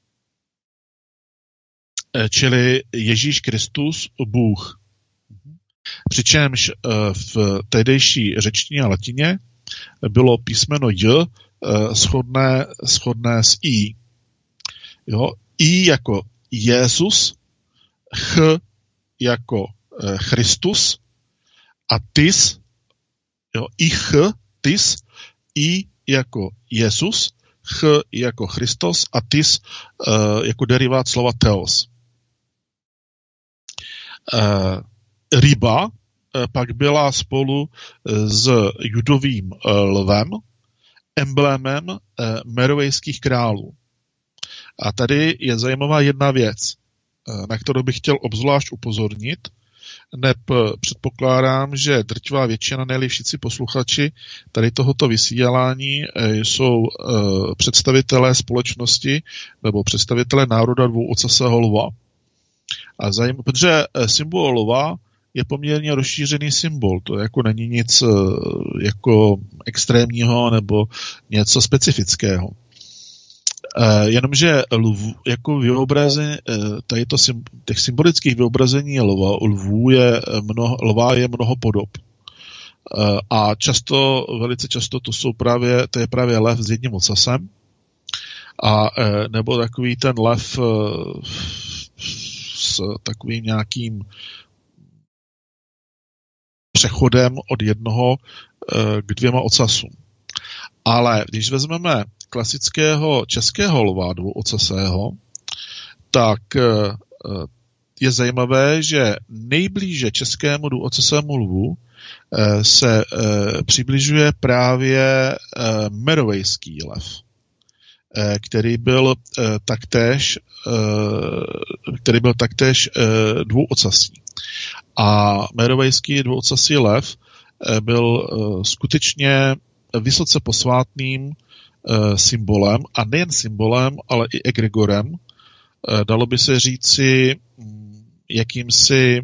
Speaker 4: čili Ježíš Kristus, Bůh. Přičemž v tehdejší řečtině a latině bylo písmeno J shodné, shodné s I. Jo? I jako Jezus, Ch jako Christus a Tis, jo? I Ch, Tis, I jako Jezus, Ch jako Christos a Tis jako derivát slova Theos. Ryba pak byla spolu s judovým lvem emblémem merovejských králů. A tady je zajímavá jedna věc, na kterou bych chtěl obzvlášť upozornit, neb předpokládám, že drtivá většina, ne-li všichni posluchači tady tohoto vysílání jsou představitelé společnosti nebo představitelé národa dvouocasého lva. A zajím, protože symbol lva je poměrně rozšířený symbol. To jako není nic jako extrémního nebo něco specifického. Jenomže lv, jako vyobrazení, tady to, těch symbolických vyobrazení lva, lvů je mnoho, lva je mnoho podob. A často, velice často to jsou právě, to je právě lev s jedním ocasem, a nebo takový ten lev s takovým nějakým přechodem od jednoho k dvěma ocasům. Ale když vezmeme klasického českého lva dvouocasého, tak je zajímavé, že nejblíže českému dvouocasému lvu se přibližuje právě merovejský lev, který byl taktéž, který byl taktéž dvouocasý. A merovejský dvouocasý lev byl skutečně vysoce posvátným symbolem, a nejen symbolem, ale i egregorem. Dalo by se říci jakýmsi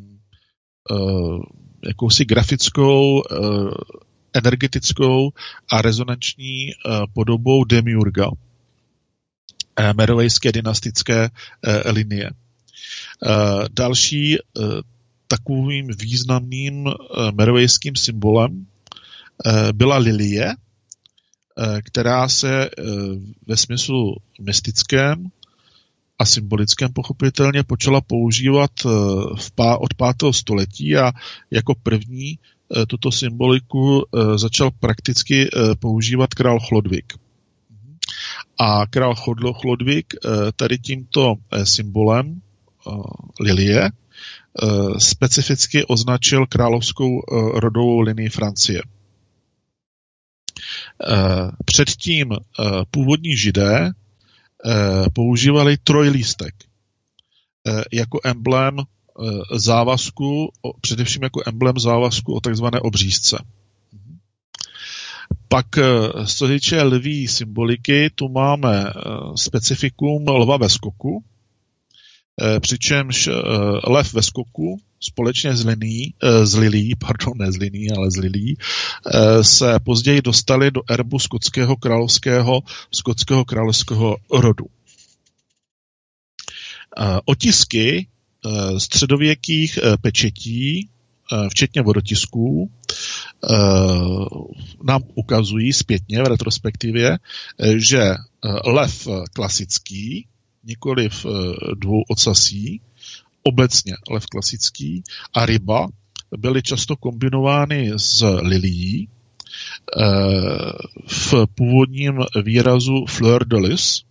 Speaker 4: jakousi grafickou, energetickou a rezonanční podobou demiurga merovejské dynastické linie. Další takovým významným merovejským symbolem byla lilie, která se ve smyslu mystickém a symbolickém pochopitelně počala používat v pá, od pátého století a jako první tuto symboliku začal prakticky používat král Chlodvik. A král Chlodvik tady tímto symbolem lilie specificky označil královskou rodovou linii Francie. Předtím původní Židé používali trojlístek jako emblém závazku, především jako emblém závazku o takzvané obřízce. Pak z co týče lví symboliky, tu máme specifikum lva ve skoku, přičemž lev ve skoku společně s, liní, s Lilí, pardon, ne s Liní, ale s Lilí, se později dostali do erbu skotského královského, skotského královského rodu. Otisky středověkých pečetí, včetně vodotisků, nám ukazují zpětně v retrospektivě, že lev klasický, nikoliv dvouocasí, obecně lev klasický a ryba byly často kombinovány s lilií v původním výrazu fleur de lis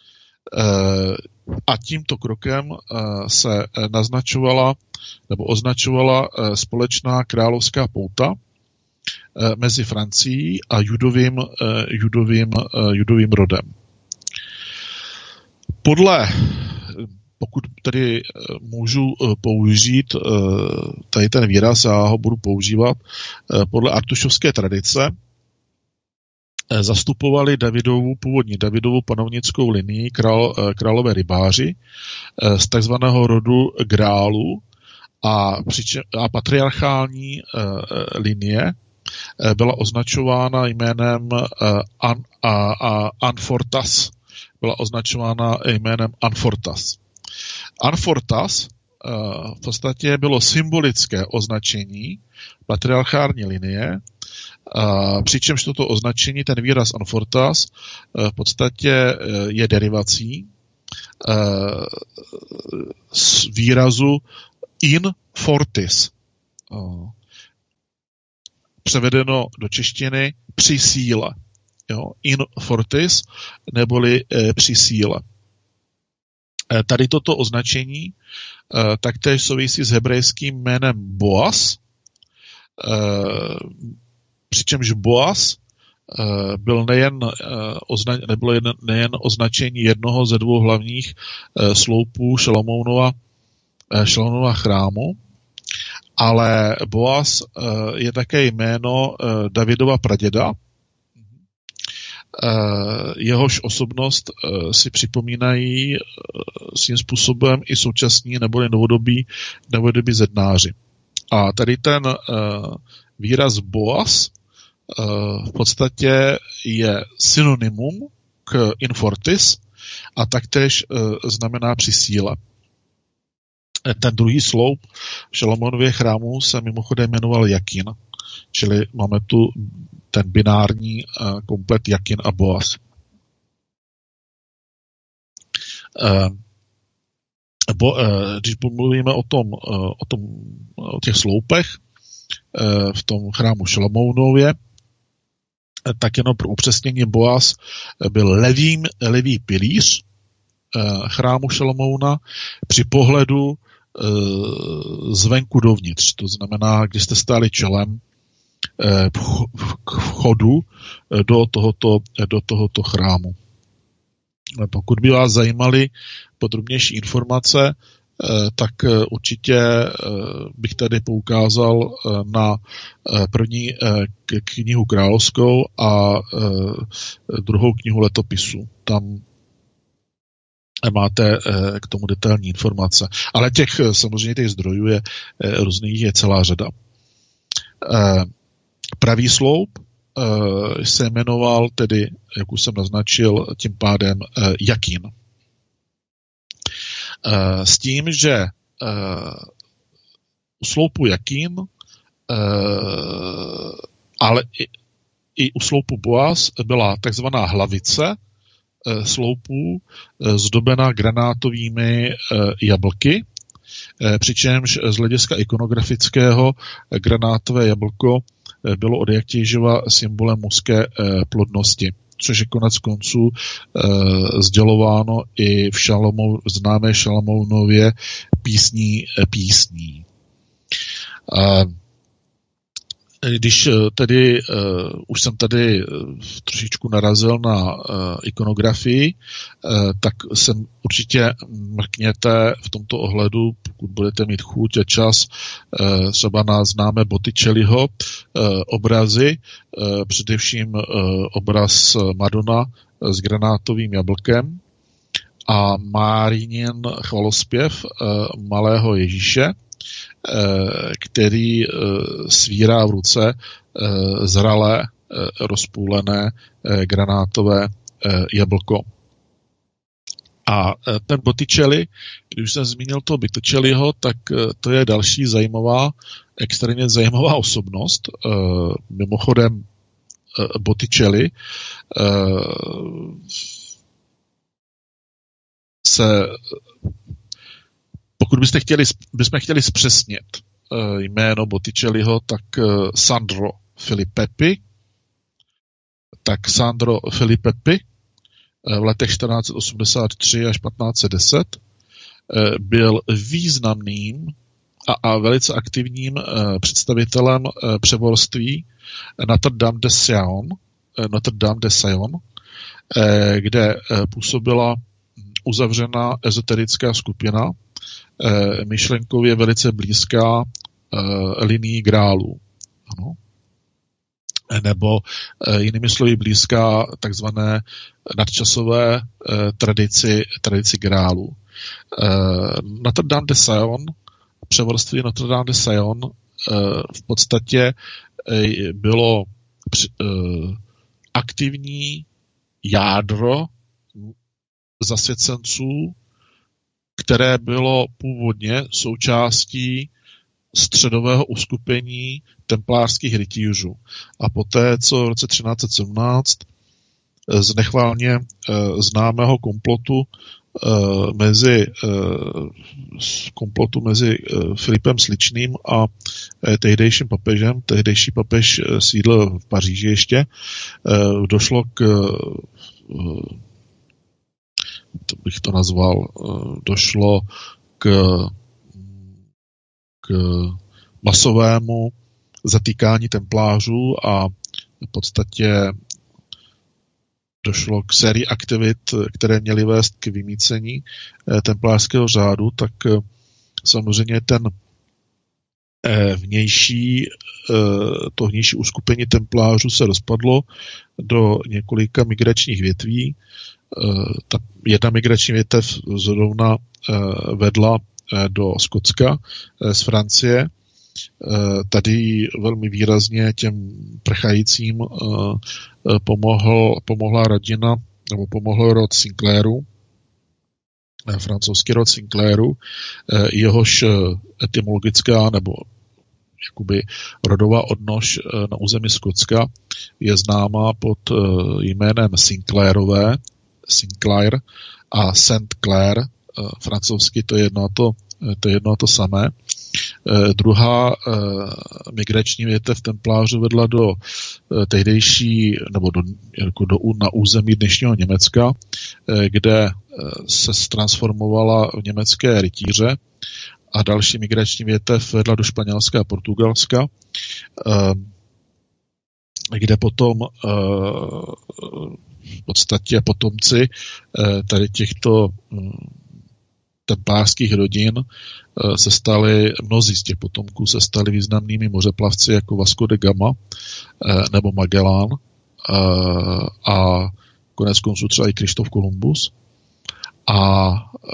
Speaker 4: a tímto krokem se naznačovala nebo označovala společná královská pouta mezi Francií a judovým, judovým, judovým rodem. Podle, pokud tedy můžu použít tady ten výraz, já ho budu používat, podle artušovské tradice zastupovali Davidovu, původní Davidovu panovnickou linii král, králové rybáři z takzvaného rodu Grálu a, přičem, a patriarchální linie byla označována jménem An, a, a Anfortas. Byla označována jménem Anfortas. Anfortas v podstatě bylo symbolické označení patriarchální linie, přičemž toto označení, ten výraz Anfortas, v podstatě je derivací z výrazu in fortis. Převedeno do češtiny při síle. Jo? In fortis, neboli e, při síle. E, tady toto označení e, taktéž souvisí s hebrejským jménem Boaz, e, přičemž Boaz e, byl nejen, e, ozna, nebylo jen, nejen označení jednoho ze dvou hlavních e, sloupů Šalamounova, e, Šalamounova chrámu, ale Boaz e, je také jméno e, Davidova praděda, jehož osobnost si připomínají svým způsobem i současní nebo novodobí, novodobí zednáři. A tady ten výraz Boaz v podstatě je synonymum k infortis a taktéž znamená při síle. Ten druhý sloup v Šalamonově chrámu se mimochodem jmenoval Jakin, čili máme tu ten binární uh, komplet Jakin a Boaz. Uh, bo, uh, když mluvíme o tom, uh, o, tom o těch sloupech uh, v tom chrámu Šalamounově, uh, tak jenom pro upřesnění Boaz byl levým, levý pilíř uh, chrámu Šalamouna při pohledu uh, zvenku dovnitř. To znamená, když jste stáli čelem k vchodu do tohoto, do tohoto chrámu. Pokud by vás zajímaly podrobnější informace, tak určitě bych tady poukázal na první knihu královskou a druhou knihu letopisů. Tam máte k tomu detailní informace. Ale těch samozřejmě těch zdrojů je různých, je celá řada. Pravý sloup uh, se jmenoval tedy, jak už jsem naznačil, tím pádem uh, Jakin. Uh, s tím, že uh, u sloupu Jakin, uh, ale i, i u sloupu Boaz byla takzvaná hlavice uh, sloupů uh, zdobená granátovými uh, jablky, uh, přičemž z hlediska ikonografického uh, granátové jablko bylo od jaktěživa symbolem mužské eh, plodnosti, což je konec konců eh, sdělováno i v Šalomou, známé Šalamounově písní eh, písní. Eh, Když tedy, uh, už jsem tady trošičku narazil na uh, ikonografii, uh, tak se určitě mrkněte v tomto ohledu, pokud budete mít chuť a čas, uh, třeba na známé Botticelliho uh, obrazy, uh, především uh, obraz Madonna s granátovým jablkem a Márínin chvalospěv malého Ježíše, který svírá v ruce zralé, rozpůlené granátové jablko. A ten Botticelli, když už jsem zmínil toho Botticelliho, tak to je další zajímavá, extrémně zajímavá osobnost. Mimochodem Botticelli se, pokud byste chtěli, bychom chtěli zpřesnit jméno Botticelliho, tak Sandro Filippeppi, tak Sandro Filippeppi v letech čtrnáct osmdesát tři až patnáct deset byl významným a, a velice aktivním představitelem přeborství Notre Dame de Sion, Notre Dame de Sion, kde působila uzavřená ezoterická skupina, myšlenkově velice blízká linii grálů. Ano. Nebo jinými slovy blízká takzvané nadčasové tradici, tradici grálů. Notre Dame de Sion, převorství Notre Dame de Sion v podstatě bylo aktivní jádro zasvěcenců, které bylo původně součástí středového uskupení templářských rytířů. A poté, co v roce třináct set sedmnáct z nechválně e, známého komplotu e, mezi e, komplotu mezi e, Filipem Sličným a e, tehdejším papežem, tehdejší papež e, sídlil v Paříži ještě, e, došlo k e, to bych to nazval, e, došlo k k masovému zatýkání templářů a v podstatě došlo k sérii aktivit, které měly vést k vymýcení templářského řádu, tak samozřejmě ten vnější, to vnější uskupení templářů se rozpadlo do několika migračních větví. Ta jedna migrační větev zrovna vedla do Skotska z Francie. Tady velmi výrazně těm prchajícím pomohl, pomohla rodina, nebo pomohl rod Sinclairů, francouzský rod Sinclairů, jehož etymologická nebo jakoby rodová odnož na území Skotska je známá pod jménem Sinclairové, Sinclair a Saint Clair, francouzsky to je jedno a to, to, je jedno a to samé. Eh, druhá eh, migrační větev templářů vedla do eh, tehdejší, nebo do, jako do, na území dnešního Německa, eh, kde eh, se transformovala v německé rytíře a další migrační větev vedla do Španělska a Portugalska, eh, kde potom eh, v podstatě potomci eh, tady těchto hm, templářských rodin se stali, mnozí z těch potomků se stali významnými mořeplavci jako Vasco de Gama nebo Magellan a konec konců třeba i Krištof Kolumbus. A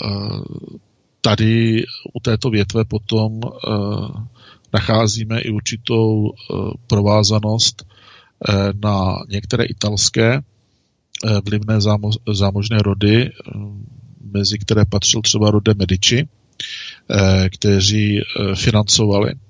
Speaker 4: tady u této větve potom nacházíme i určitou provázanost na některé italské vlivné zámo- zámožné rody, mezi které patřil třeba rod de Medici, eh, kteří eh, financovali eh,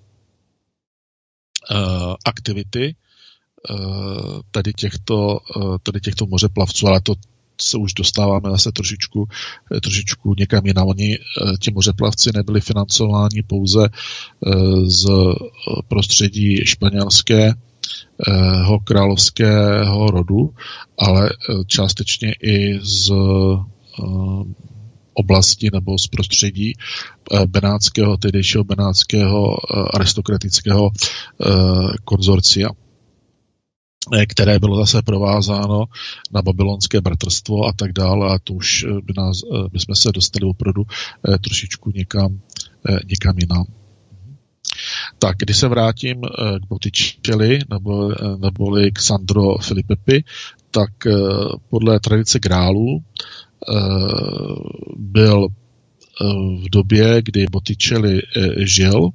Speaker 4: aktivity eh, tady, těchto, eh, tady těchto mořeplavců, ale to se už dostáváme zase trošičku, eh, trošičku někam jinam. Oni, eh, ti mořeplavci nebyli financováni pouze eh, z prostředí španělského královského rodu, ale eh, částečně i z oblasti nebo z prostředí benátského, tehdejšího benátského aristokratického konzorcia, které bylo zase provázáno na babylonské bratrstvo a tak dále, a to už by, nás, by jsme se dostali opravdu trošičku někam, někam jinam. Tak, když se vrátím k Botticelli nebo, neboli k Sandro Filippeppi, tak podle tradice grálů byl v době, kdy Botticelli žil,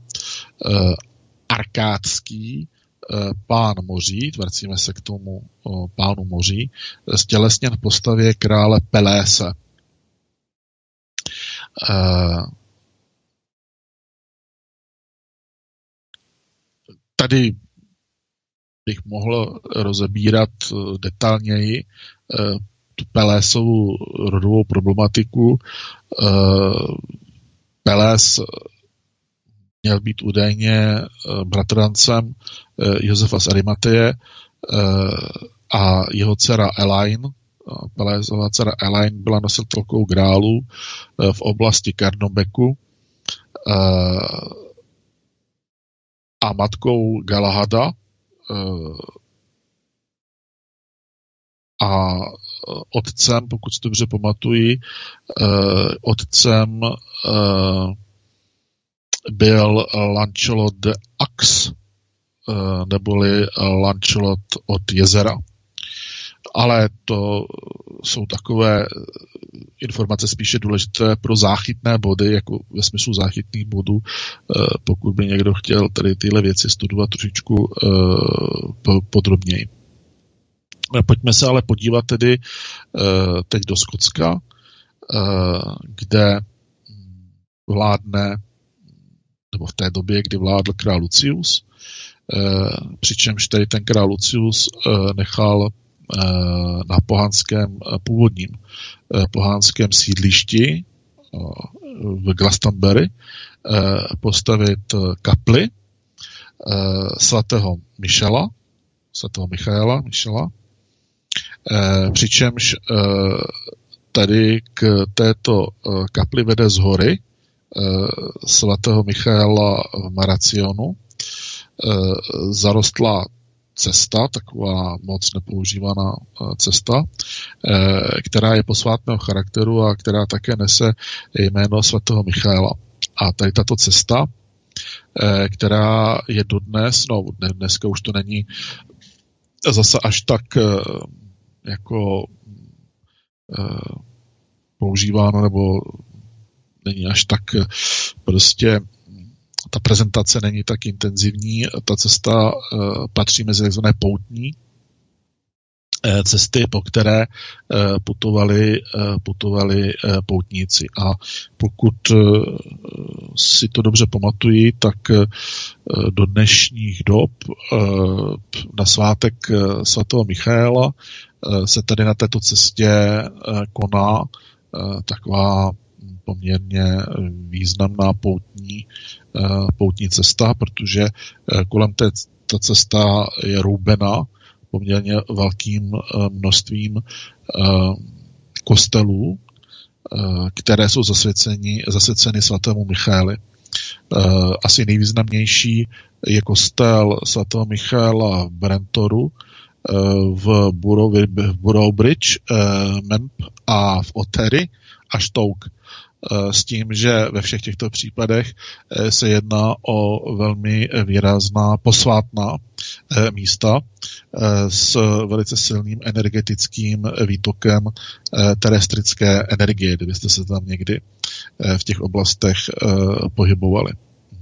Speaker 4: arkádský pán moří, vracíme se k tomu pánu moří, stělesněn v postavě krále Pelése. Tady bych mohl rozebírat detailněji tu Pelésovu rodovou problematiku. Pelés měl být údajně bratrancem Josefa z Arimateje a jeho dcera Elaine, Pelésova dcera Elaine byla nositelkou grálu v oblasti Karnobeku a matkou Galahada a otcem, pokud si dobře pamatuji, otcem byl Lancelot de Ax, neboli Lancelot od jezera. Ale to jsou takové informace spíše důležité pro záchytné body, jako ve smyslu záchytných bodů, pokud by někdo chtěl tady tyhle věci studovat trošičku podrobněji. Pojďme se ale podívat tedy teď do Skotska, kde vládne, nebo v té době, kdy vládl král Lucius, přičemž tady ten král Lucius nechal na pohanském původním pohánském sídlišti v Glastonbury postavit kapli svatého Michela, svatého Michaela, Michela, přičemž tady k této kapli vede z hory svatého Michaela v Maracionu zarostlá cesta, taková moc nepoužívaná cesta, která je posvátného charakteru a která také nese jméno svatého Michaela. A tady tato cesta, která je dodnes, no dneska už to není zase až tak jako používáno, nebo není až tak prostě ta prezentace není tak intenzivní. Ta cesta patří mezi takzvané poutní cesty, po které putovali, putovali poutníci. A pokud si to dobře pamatují, tak do dnešních dob na svátek svatého Michaela se tady na této cestě koná taková poměrně významná poutní, poutní cesta, protože kolem té ta cesta je roubena poměrně velkým množstvím kostelů, které jsou zasvěceni, zasvěceny svatému Michaeli. Asi nejvýznamnější je kostel svatého Michaela v Brentoru, v Boroughbridge, Memp a v Ottery a Stoke. S tím, že ve všech těchto případech se jedná o velmi výrazná posvátná místa s velice silným energetickým výtokem terestrické energie, kdybyste se tam někdy v těch oblastech pohybovali.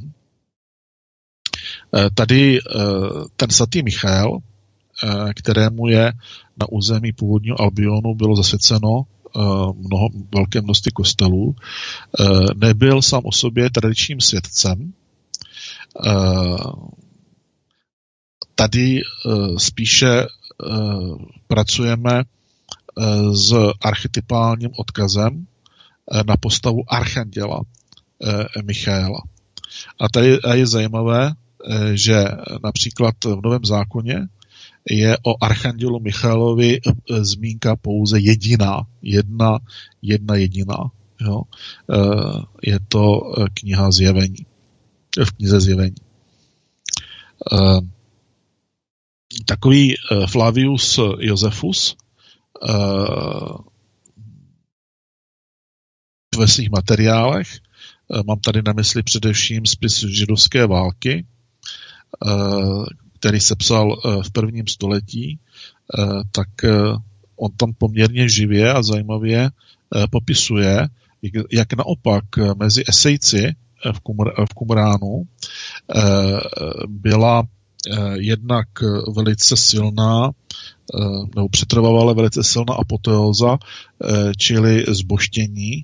Speaker 4: Tady ten svatý Michael, kterému je na území původního Albionu bylo zasvěceno mnoho, velké množství kostelů, nebyl sám o sobě tradičním světcem. Tady spíše pracujeme s archetypálním odkazem na postavu archanděla Michaela. A tady je zajímavé, že například v Novém zákoně je o archandělu Michaelovi zmínka pouze jediná, jedna, jedna jediná. Jo? Je to kniha Zjevení. V knize Zjevení. Takový Flavius Josephus ve svých materiálech, mám tady na mysli především spis židovské války, který se psal v prvním století, tak on tam poměrně živě a zajímavě popisuje, jak naopak mezi esejci v, Kumr, v Kumránu byla jednak velice silná, nebo přetrvávala velice silná apoteóza, čili zbožtění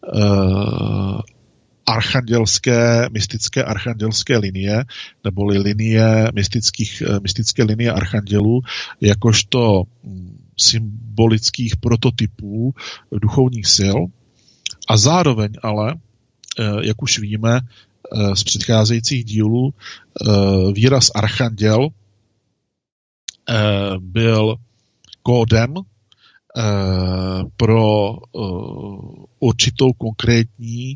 Speaker 4: archandělské, mystické archandělské linie, neboli linie mystických, mystické linie archandělů, jakožto symbolických prototypů duchovních sil. A zároveň ale, jak už víme z předcházejících dílů, výraz archanděl byl kódem pro určitou konkrétní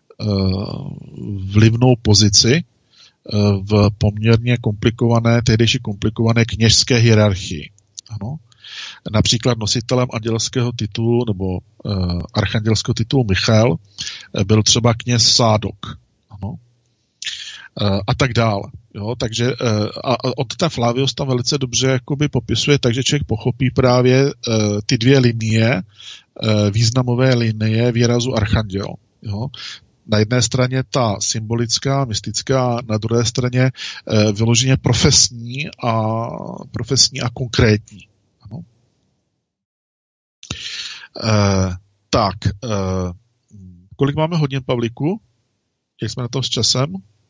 Speaker 4: vlivnou pozici v poměrně komplikované, tehdejší komplikované kněžské hierarchii. Ano. Například nositelem andělského titulu nebo uh, archandělského titulu Michael byl třeba kněz Sádok. Ano. Uh, a tak dále. Jo, takže uh, a od ten Flavius tam velice dobře jakoby popisuje, takže člověk pochopí právě uh, ty dvě linie, uh, významové linie výrazu archanděl. Jo. Na jedné straně ta symbolická, mystická, na druhé straně uh, vyloženě profesní a profesní a konkrétní. Ano. Uh, tak, uh, kolik máme hodin, Pavlíku? Jak jsme na tom s časem?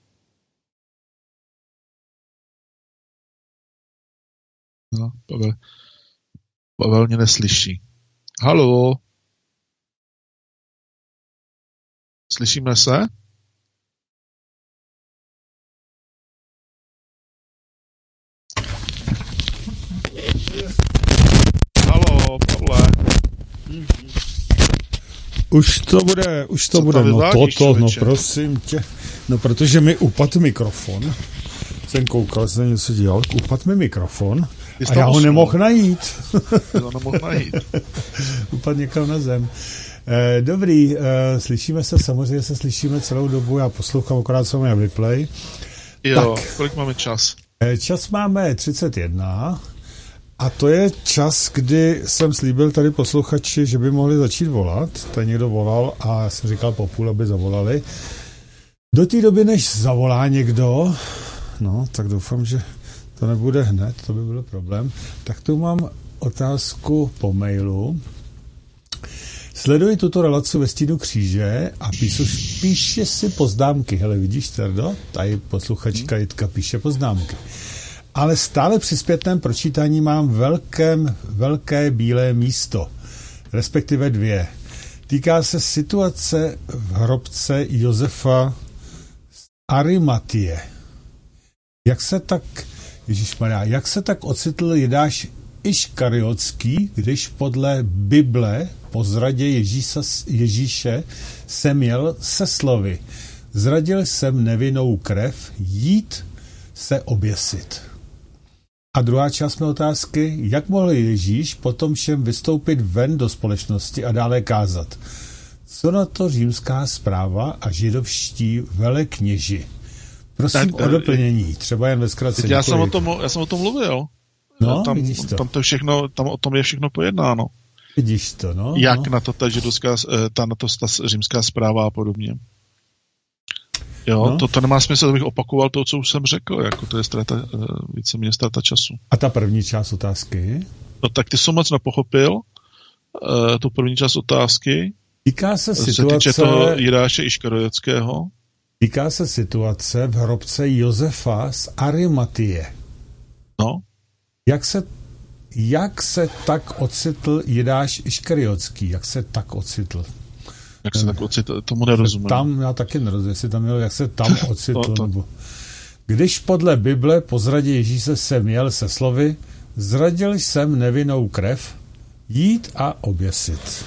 Speaker 4: No, Pavel, Pavel mě neslyší. Haló? Slyšíme se? Haló, Pavle.
Speaker 3: Už to bude, už to
Speaker 4: Co
Speaker 3: bude, no toto, no prosím tě. No protože mi upadl mikrofon. Jsem koukal, jsem něco dělal, upadl mi mikrofon a já ho nemohl najít.
Speaker 4: ho nemohl najít.
Speaker 3: Upadl někam na zem. Eh, dobrý, eh, slyšíme se, samozřejmě se slyšíme celou dobu, já poslouchám, akorát co mě vyplay.
Speaker 4: Jo,
Speaker 3: tak,
Speaker 4: kolik máme čas?
Speaker 3: Eh, čas máme třicet jedna a to je čas, kdy jsem slíbil tady posluchači, že by mohli začít volat. Tady někdo volal a já jsem říkal po půl, aby zavolali. Do té doby, než zavolá někdo, no, tak doufám, že to nebude hned, to by byl problém. Tak tu mám otázku po mailu. Sleduji tuto relaci ve stínu kříže a píšu, píše si poznámky. Hele, vidíš, Terdo? Tady posluchačka Jitka píše poznámky. Ale stále při zpětném pročítání mám velkém, velké bílé místo, respektive dvě. Týká se situace v hrobce Josefa z Arimatie. Jak se tak, ježišmarja, jak se tak ocitl Judáš Iškariotský, když podle Bible po zradě Ježíše, Ježíše se měl se slovy: zradil jsem nevinnou krev, jít se oběsit. A druhá část mé otázky, jak mohl Ježíš potom všem vystoupit ven do společnosti a dále kázat? Co na to římská správa a židovští velekněži? Prosím tak, o doplnění, třeba jen ve zkratce.
Speaker 4: Já jsem, o tom, já jsem o tom mluvil.
Speaker 3: No,
Speaker 4: tam,
Speaker 3: vidíš to.
Speaker 4: Tam, to všechno, tam o tom je všechno pojednáno.
Speaker 3: Vidíš to, no.
Speaker 4: Jak
Speaker 3: no.
Speaker 4: na to ta židovská, ta, na to ta římská správa a podobně. Jo, no. to, to nemá smysl, abych opakoval to, co už jsem řekl, jako to je strata, víceméně ztráta času.
Speaker 3: A ta první část otázky?
Speaker 4: No tak ty jsem moc nepochopil, uh, tu první část otázky.
Speaker 3: Týká se situace...
Speaker 4: Se týče toho Jidáše Iškariotského.
Speaker 3: Týká se situace v hrobce Josefa z Arimatie.
Speaker 4: No.
Speaker 3: Jak se, jak se tak ocitl Judáš Iškariotský? Jak se tak ocitl?
Speaker 4: Jak se tak ocitl? Tomu nerozumím.
Speaker 3: Tam, já taky nerozumím, jestli tam měl, jak se tam ocitl. no, to... nebo... Když podle Bible po zradě Ježíše se měl se slovy: zradil jsem nevinnou krev, jít a oběsit.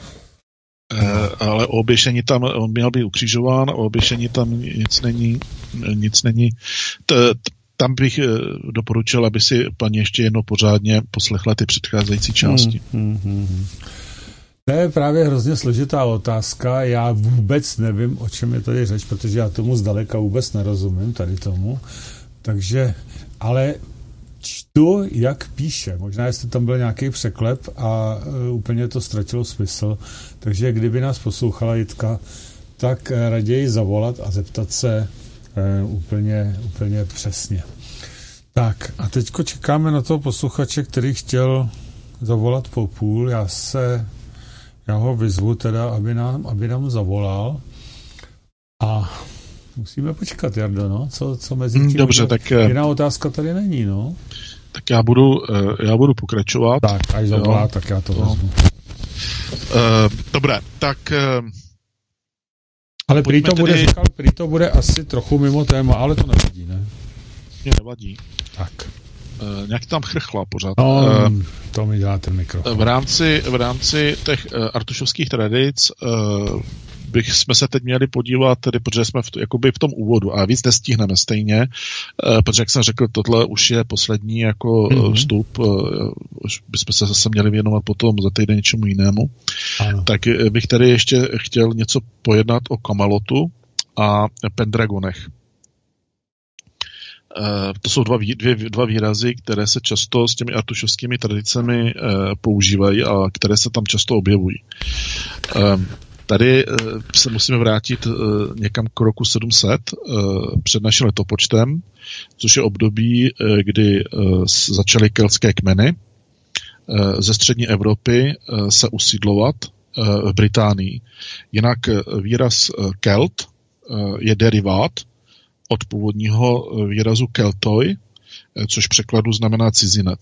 Speaker 4: Eh, ale o oběšení tam, on měl být ukřižován, o oběšení tam nic není, nic není. T, t, tam bych doporučil, aby si paní ještě jednou pořádně poslechla ty předcházející části.
Speaker 3: Hmm, hmm, hmm. To je právě hrozně složitá otázka. Já vůbec nevím, o čem je tady řeč, protože já tomu zdaleka vůbec nerozumím, tady tomu. Takže, ale čtu, jak píše. Možná, jestli tam byl nějaký překlep a uh, úplně to ztratilo smysl. Takže kdyby nás poslouchala Jitka, tak uh, raději zavolat a zeptat se uh, úplně, úplně přesně. Tak a teďko čekáme na toho posluchače, který chtěl zavolat po půl. Já se, já ho vyzvu teda, aby nám, aby nám zavolal. A musíme počkat, Jardo, no? Co, co mezi tím?
Speaker 4: Dobře, tak...
Speaker 3: Jiná otázka tady není, no?
Speaker 4: Tak já budu, já budu pokračovat.
Speaker 3: Tak, až zavolá, jo. Tak já to vezmu.
Speaker 4: Uh, dobré, tak... Uh,
Speaker 3: ale prý to, bude, tedy... říkal, prý to bude asi trochu mimo téma, ale to nevadí, ne?
Speaker 4: Mě nevadí.
Speaker 3: Tak.
Speaker 4: Uh, nějak tam chrchla pořád.
Speaker 3: No,
Speaker 4: uh,
Speaker 3: to mi dělá ten mikrofon.
Speaker 4: V rámci, v rámci těch uh, artušovských tradic uh, bych jsme se teď měli podívat, tedy, protože jsme v, jakoby v tom úvodu a víc nestihneme stejně, uh, protože jak jsem řekl, tohle už je poslední jako mm-hmm. vstup, uh, už bychom se zase měli věnovat potom za týden něčemu jinému. Ano. Tak bych tady ještě chtěl něco pojednat o Kamalotu a Pendragonech. Uh, to jsou dva, vý, dvě, dva výrazy, které se často s těmi artušovskými tradicemi uh, používají a které se tam často objevují. Uh, tady uh, se musíme vrátit uh, někam k roku sedm set uh, před naším letopočtem, což je období, uh, kdy uh, začaly keltské kmeny uh, ze střední Evropy uh, se usídlovat uh, v Británii. Jinak uh, výraz uh, Kelt uh, je derivát od původního výrazu keltoj, což v překladu znamená cizinec.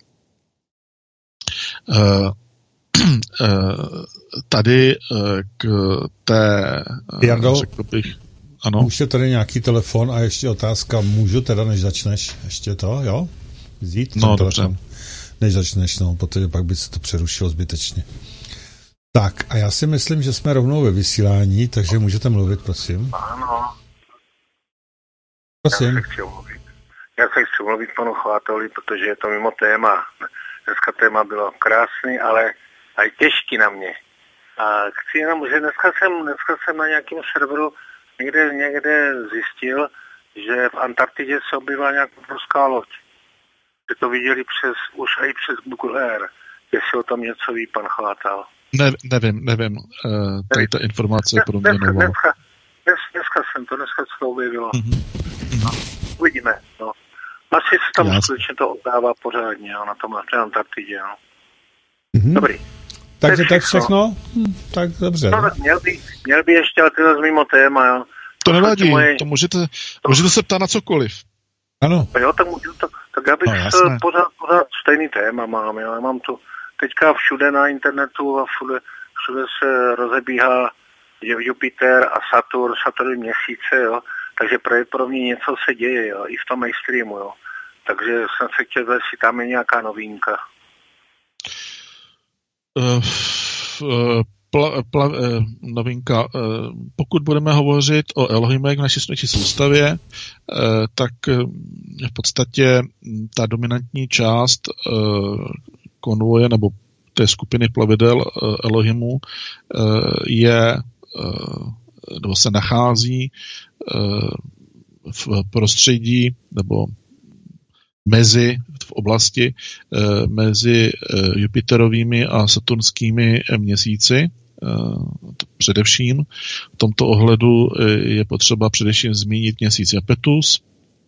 Speaker 4: Tady k té...
Speaker 3: Jardo,
Speaker 4: řekl bych, ano.
Speaker 3: Už je tady nějaký telefon a ještě otázka, můžu teda, než začneš, ještě to, jo? Vzít
Speaker 4: no,
Speaker 3: telefon,
Speaker 4: dobře.
Speaker 3: Než začneš, no, protože pak by se to přerušilo zbytečně. Tak, a já si myslím, že jsme rovnou ve vysílání, takže můžete mluvit, prosím.
Speaker 2: Ano.
Speaker 3: Prosím.
Speaker 2: Já se chci omluvit. Já se chci omluvit panu Chvátalovi, protože je to mimo téma. Dneska téma bylo krásný, ale aj těžký na mě. A chci jenom, že dneska jsem, dneska jsem na nějakém serveru někde, někde zjistil, že v Antarktidě se objevila nějaká ruská loď. Že to viděli přes, už i přes Google Earth. Jestli o tom něco ví pan Chvátal.
Speaker 4: Ne, nevím, nevím. Uh, tady ta informace je pro mě nová.
Speaker 2: Dneska, dnes, dneska jsem to, dneska se to objevilo. Mm-hmm. No, uvidíme, no. Asi se tam
Speaker 4: Jasne.
Speaker 2: skutečně to oddává pořádně, jo, na tom na té Antarktidě, no.
Speaker 3: Mm-hmm.
Speaker 2: Dobrý.
Speaker 3: Takže tak všechno? Hm, tak dobře.
Speaker 2: No, tak měl by, měl by ještě, ale ty mimo téma, jo.
Speaker 4: To nevadí, moje... to můžete, můžete se ptát na cokoliv.
Speaker 3: Ano.
Speaker 2: Jo, tak, tak, tak já bych no, pořád, pořád stejný téma mám, jo. Já mám tu teďka všude na internetu a všude, všude se rozebíhá Jupiter a Saturn, Saturn měsíce, jo. Takže pravděpodobně něco se děje, jo, i v tom mainstreamu, jo. Takže jsem se chtěl vědět, jestli tam je nějaká novinka.
Speaker 4: Uh, uh, pla, pla, uh, novinka. Uh, pokud budeme hovořit o Elohimech v naší slunečné soustavě, uh, tak uh, v podstatě ta dominantní část uh, konvoje nebo té skupiny plavidel uh, Elohimů uh, je uh, nebo se nachází uh, v prostředí nebo mezi, v oblasti uh, mezi uh, Jupiterovými a Saturnskými měsíci. Uh, především v tomto ohledu uh, je potřeba především zmínit měsíc Japetus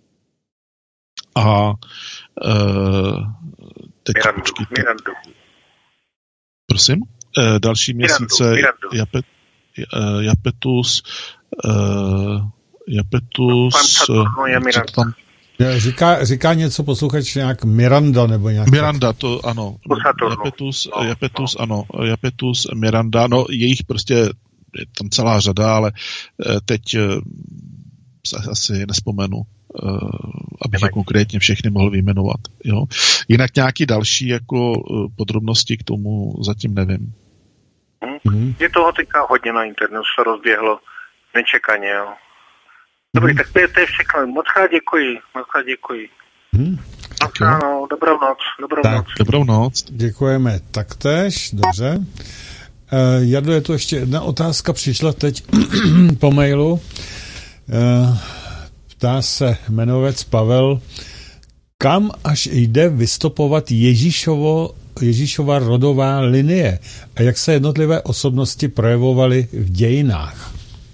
Speaker 4: a uh, teď
Speaker 2: Mirandu,
Speaker 4: počkejte.
Speaker 2: Mirandu.
Speaker 4: Prosím? Uh, další měsíce
Speaker 2: Mirandu, Mirandu.
Speaker 4: Japet, uh, Japetus uh, Japetus
Speaker 2: no, je
Speaker 4: co tam
Speaker 3: Říká, říká něco posluchač nějak Miranda nebo nějak...
Speaker 4: Miranda, to ano. Japetus,
Speaker 2: no,
Speaker 4: Japetus, no. ano. Japetus, Miranda, no jejich prostě je tam celá řada, ale teď asi nespomenu, abych je konkrétně všechny mohl vyjmenovat. Jo? Jinak nějaký další jako podrobnosti k tomu zatím nevím.
Speaker 2: Hmm. Je toho teďka hodně na internetu, se rozběhlo nečekaně, jo. Dobrý, tak to je, to je všechno. Moc krát děkuji. Moc krát děkuji.
Speaker 3: Hmm.
Speaker 2: Tak ano, dobrou noc. Dobrou
Speaker 3: tak,
Speaker 2: noc.
Speaker 4: Dobrou noc.
Speaker 3: Děkujeme taktéž, dobře. Uh, Jardo, je tu ještě jedna otázka, přišla teď po mailu. Uh, ptá se jmenovec Pavel, kam až jde vystupovat Ježíšovo, Ježíšova rodová linie a jak se jednotlivé osobnosti projevovaly v dějinách?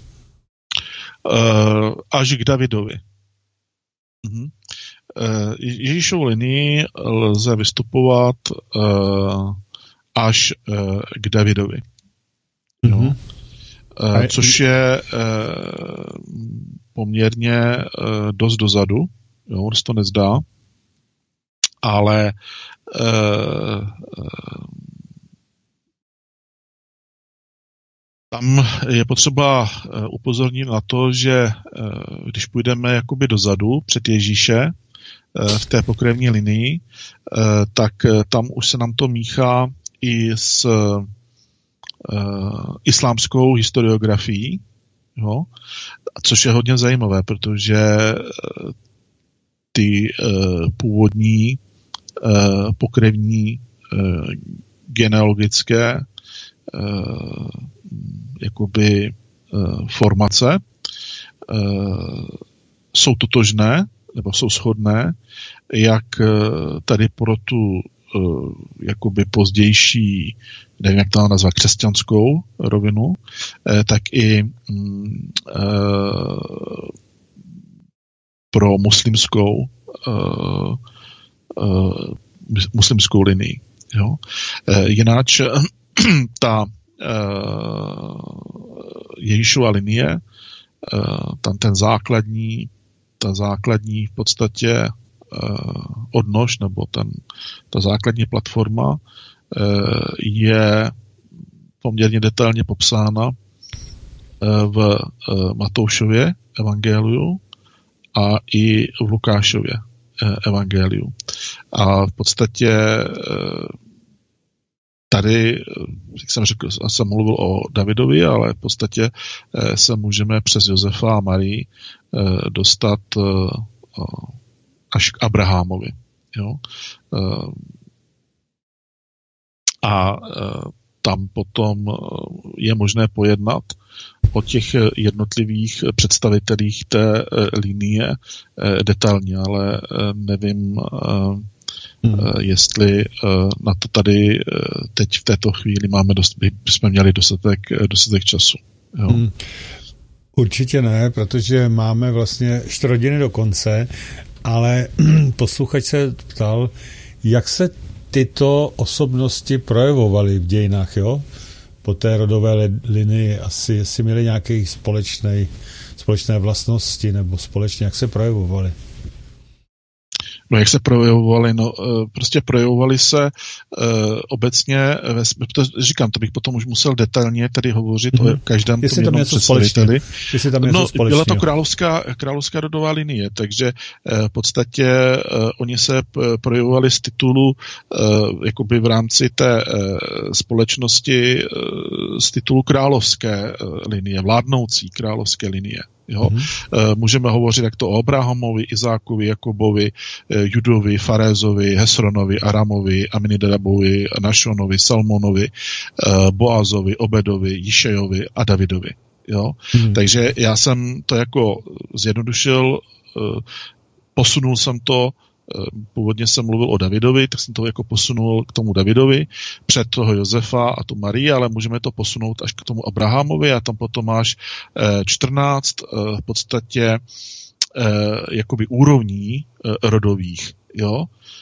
Speaker 4: Uh, až k Davidovi. Uh-huh. Uh, Ježíšovu linii lze vystupovat uh, až uh, k Davidovi. Uh-huh. No. Uh, což je uh, poměrně uh, dost dozadu, jo, on se to nezdá, ale uh, uh, tam je potřeba uh, upozornit na to, že uh, když půjdeme jakoby dozadu před Ježíše uh, v té pokrevní linii, uh, tak uh, tam už se nám to míchá i s uh, islámskou historiografií, jo, což je hodně zajímavé, protože uh, ty uh, původní uh, pokrevní uh, genealogické uh, jakoby uh, formace uh, jsou totožné, nebo jsou shodné, jak uh, tady pro tu uh, jakoby pozdější, nevím, jak to nazvat, křesťanskou rovinu, uh, tak i um, uh, pro muslimskou uh, uh, muslimskou linii. Jo? Uh, jináč ta uh, Ježíšova linie, uh, tam ten základní, ta základní v podstatě uh, odnož, nebo ten, ta základní platforma uh, je poměrně detailně popsána uh, v uh, Matoušově evangeliu a i v Lukášově evangeliu. A v podstatě tady, jak jsem řekl, jsem mluvil o Davidovi, ale v podstatě se můžeme přes Josefa a Marii dostat až k Abrahamovi. Jo? A tam potom je možné pojednat o těch jednotlivých představitelích té linie detailně, ale nevím, hmm. jestli na to tady teď v této chvíli máme dost, jsme měli dostatek, dostatek času. Jo. Hmm.
Speaker 3: Určitě ne, protože máme vlastně čtyři hodiny do konce, ale posluchač se ptal, jak se tyto osobnosti projevovaly v dějinách, jo? Po té rodové linii, asi jestli měli nějaké společné, společné vlastnosti nebo společně, jak se projevovaly?
Speaker 4: No jak se projevovali, no prostě projevovali se uh, obecně, ve, to říkám, to bych potom už musel detailně tady hovořit mm-hmm. o každém
Speaker 3: jestli
Speaker 4: tom jednom představiteli.
Speaker 3: No,
Speaker 4: byla to královská, královská rodová linie, takže uh, v podstatě uh, oni se p- projevovali z titulu uh, jakoby v rámci té uh, společnosti uh, z titulu královské uh, linie, vládnoucí královské linie. Jo? Mm-hmm. Můžeme hovořit jak to o Abrahamovi, Izákovi, Jakobovi, Judovi, Farézovi, Hesronovi, Aramovi, Aminadabovi, Našonovi, Salmonovi, Boazovi, Obedovi, Jišejovi a Davidovi. Jo? Mm-hmm. Takže já jsem to jako zjednodušil, posunul jsem to, původně jsem mluvil o Davidovi, tak jsem to jako posunul k tomu Davidovi, před toho Josefa a tu Marii, ale můžeme to posunout až k tomu Abrahamovi a tam potom máš čtrnáct v podstatě jakoby úrovní rodových. Jo?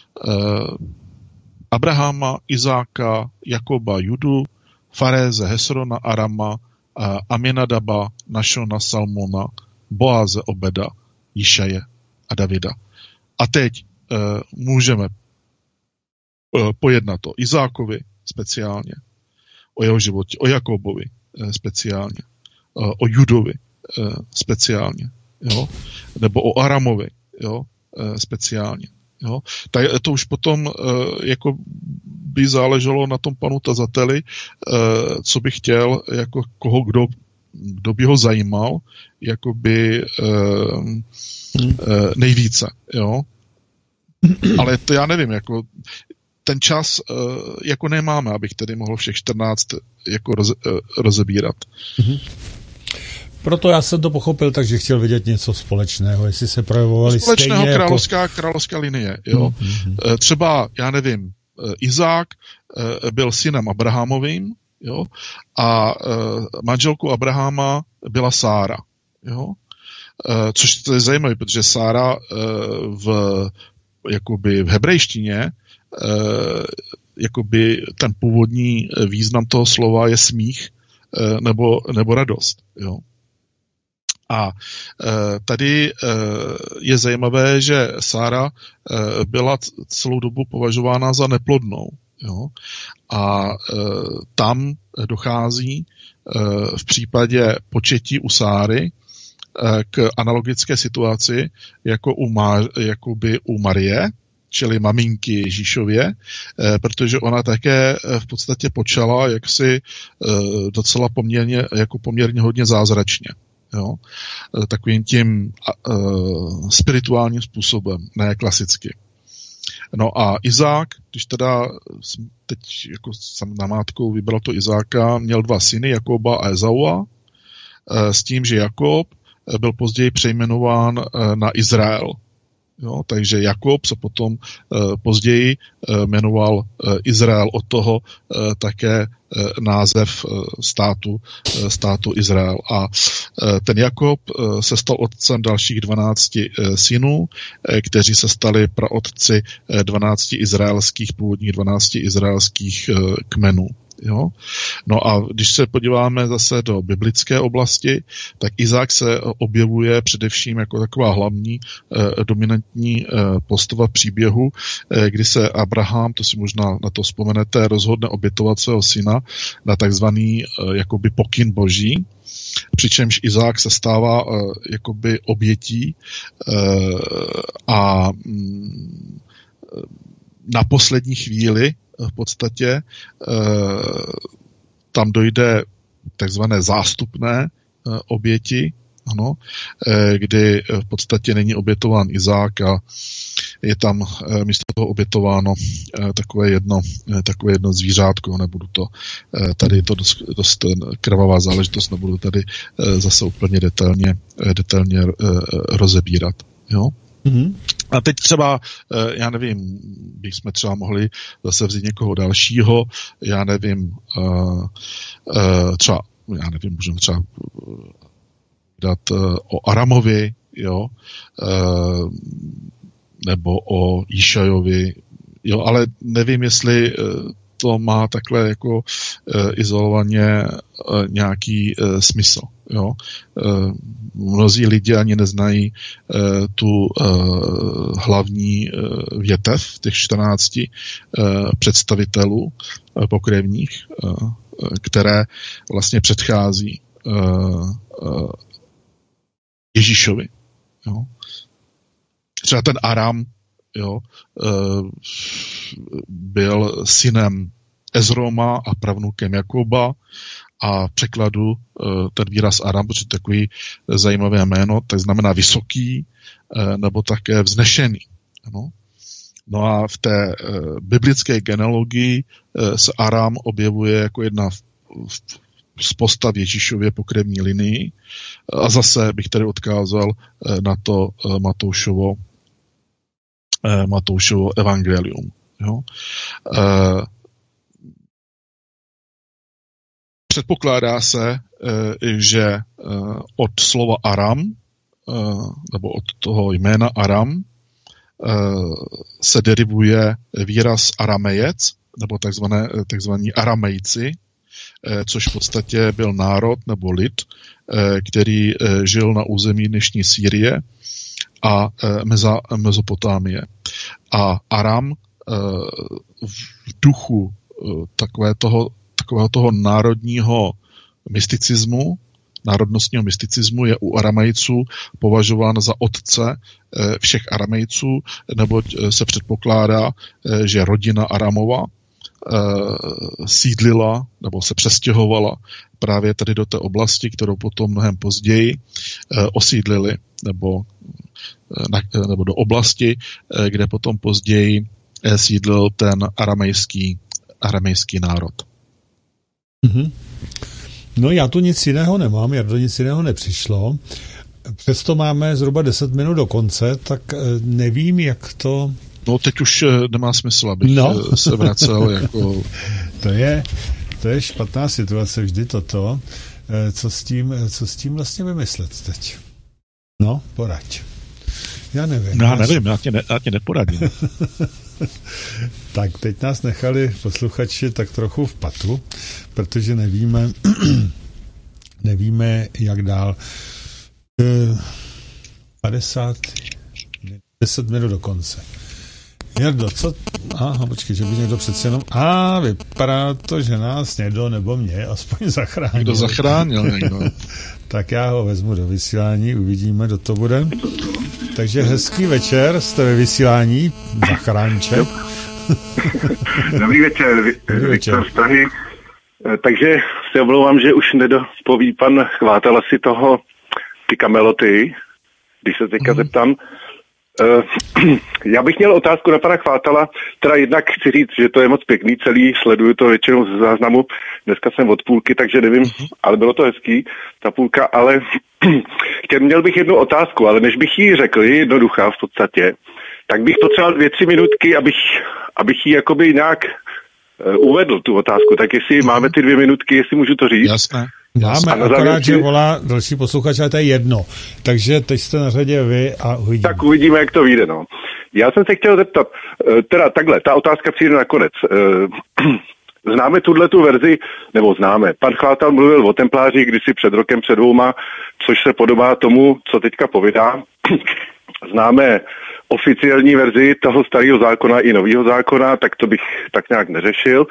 Speaker 4: Abrahama, Izáka, Jakoba, Judu, Faréze, Hesrona, Arama, Aminadaba, Našona, Salmona, Boáze, Obeda, Jišaje a Davida. A teď uh, můžeme uh, pojednat o Izákovi speciálně, o jeho životě, o Jakobovi uh, speciálně, uh, o Judovi uh, speciálně, jo? Nebo o Aramovi, jo? Uh, speciálně. Jo? Tak to už potom uh, jako by záleželo na tom panu tazateli, uh, co by chtěl, jako koho, kdo, kdo by ho zajímal, jakoby uh, Hmm. nejvíce, jo. Ale to já nevím, jako ten čas jako nemáme, abych tedy mohl všech čtrnáct jako roze, rozebírat.
Speaker 3: Hmm. Proto já jsem to pochopil, takže chtěl vidět něco společného, jestli se projevovali
Speaker 4: společného
Speaker 3: stejně
Speaker 4: královská,
Speaker 3: jako...
Speaker 4: královská linie. Jo? Mm-hmm. Třeba, já nevím, Izák byl synem Abrahamovým, jo? A manželkou Abrahama byla Sára. Jo? Což to je zajímavé, protože Sára v, jakoby v hebrejštině jakoby ten původní význam toho slova je smích nebo, nebo radost. Jo? A tady je zajímavé, že Sára byla celou dobu považována za neplodnou. Jo? A tam dochází v případě početí u Sáry k analogické situaci jako u, Má, jakoby u Marie, čili maminky Ježíšově, protože ona také v podstatě počala jaksi docela poměrně, jako poměrně hodně zázračně. Jo? Takovým tím uh, spirituálním způsobem, ne klasicky. No a Izák, když teda teď jako jsem namátkou vybral to Izáka, měl dva syny, Jakoba a Ezaua, uh, s tím, že Jakob byl později přejmenován uh, na Izrael. Jo, takže Jakob se potom uh, později uh, jmenoval uh, Izrael, od toho uh, také uh, název uh, státu, uh, státu Izrael. A uh, ten Jakob uh, se stal otcem dalších dvanácti uh, synů, uh, kteří se stali praotci uh, dvanácti izraelských, původních dvanácti izraelských uh, kmenů. Jo? No a když se podíváme zase do biblické oblasti, tak Izák se objevuje především jako taková hlavní eh, dominantní eh, postava příběhu, eh, kdy se Abraham, to si možná na to vzpomenete, rozhodne obětovat svého syna na takzvaný eh, jakoby pokyn boží, přičemž Izák se stává eh, jakoby obětí eh, a mm, na poslední chvíli v podstatě e, tam dojde takzvané zástupné e, oběti, ano, e, kdy v podstatě není obětován Izák a je tam e, místo toho obětováno e, takové jedno, e, takové jedno zvířátko, nebudu to, e, tady je to dost, dost krvavá záležitost, nebudu tady e, zase úplně detailně, e, detailně e, rozebírat, jo. Mm-hmm. A teď třeba, já nevím, bychom třeba mohli zase vzít někoho dalšího, já nevím, třeba, já nevím, můžeme třeba dát o Aramovi, jo, nebo o Jíšajovi, jo, ale nevím, jestli to má takhle jako izolovaně nějaký smysl. Jo. Mnozí lidi ani neznají tu hlavní větev těch čtrnácti představitelů pokrevních, které vlastně předchází Ježíšovi. Jo. Třeba ten Aram, jo, byl synem Ezroma a pravnukem Jakoba, a v překladu ten výraz Aram, protože takový zajímavé jméno, tak znamená vysoký nebo také vznešený. No, no a v té biblické genealogii se Aram objevuje jako jedna z postav Ježíšově pokrevní linii a zase bych tady odkázal na to Matoušovo, Matoušovo evangelium. Jo? Předpokládá se, že od slova Aram, nebo od toho jména Aram, se derivuje výraz Aramejec, nebo takzvané, takzvaní Aramejci, což v podstatě byl národ nebo lid, který žil na území dnešní Sýrie a Mezopotámie. A Aram v duchu takové toho takového toho národního mysticismu, národnostního mysticismu je u Aramejců považován za otce všech Aramejců, neboť se předpokládá, že rodina Aramova sídlila nebo se přestěhovala právě tady do té oblasti, kterou potom mnohem později osídlili, nebo, nebo do oblasti, kde potom později sídlil ten aramejský, aramejský národ.
Speaker 3: Mm-hmm. No já tu nic jiného nemám, Jardo, nic jiného nepřišlo. Přesto máme zhruba deset minut do konce, tak nevím, jak to...
Speaker 4: No teď už nemá smysl, abych no. se vracel jako...
Speaker 3: to, je, to je špatná situace vždy toto. Co s tím, co s tím vlastně vymyslet teď? No, poraď. Já nevím.
Speaker 4: No, já nevím, já tě, ne, já tě neporadím.
Speaker 3: Tak, teď nás nechali posluchači tak trochu v patu, protože nevíme, nevíme, jak dál. padesát, deset minut do konce. Jardo, co? Aha, počkej, že by někdo přece jenom... A vypadá to, že nás někdo nebo mě aspoň zachránil.
Speaker 4: Někdo zachránil, někdo.
Speaker 3: Tak já ho vezmu do vysílání, uvidíme, kdo to bude. Takže hezký večer, jste ve vysílání, zachránček.
Speaker 2: Dobrý večer, Dobrý Viktor z Prahy. Takže se omlouvám, že už nedopoví pan Chvátal asi toho, ty kameloty, když se teďka mm. zeptám. Já bych měl otázku na pana Chvátala, teda jednak chci říct, že to je moc pěkný celý, sleduju to většinou z záznamu, dneska jsem od půlky, takže nevím, ale bylo to hezký, ta půlka, ale chtěl, měl bych jednu otázku, ale než bych ji řekl, je jednoduchá v podstatě, tak bych potřeboval dvě, tři minutky, abych, abych ji jakoby nějak uh, uvedl, tu otázku, tak jestli máme ty dvě minutky, jestli můžu to říct.
Speaker 4: Jasné.
Speaker 3: Máme, akorát, že volá další posluchač, ale to je jedno. Takže teď jste na řadě vy a uvidíme.
Speaker 2: Tak uvidíme, jak to vyjde, no. Já jsem se chtěl zeptat, teda takhle, ta otázka přijde nakonec. Známe tuhletu verzi, nebo známe. Pan Chvátal mluvil o templářích kdysi před rokem, před dvouma, což se podobá tomu, co teďka povídá. Známe oficiální verzi toho starého zákona i nového zákona, tak to bych tak nějak neřešil.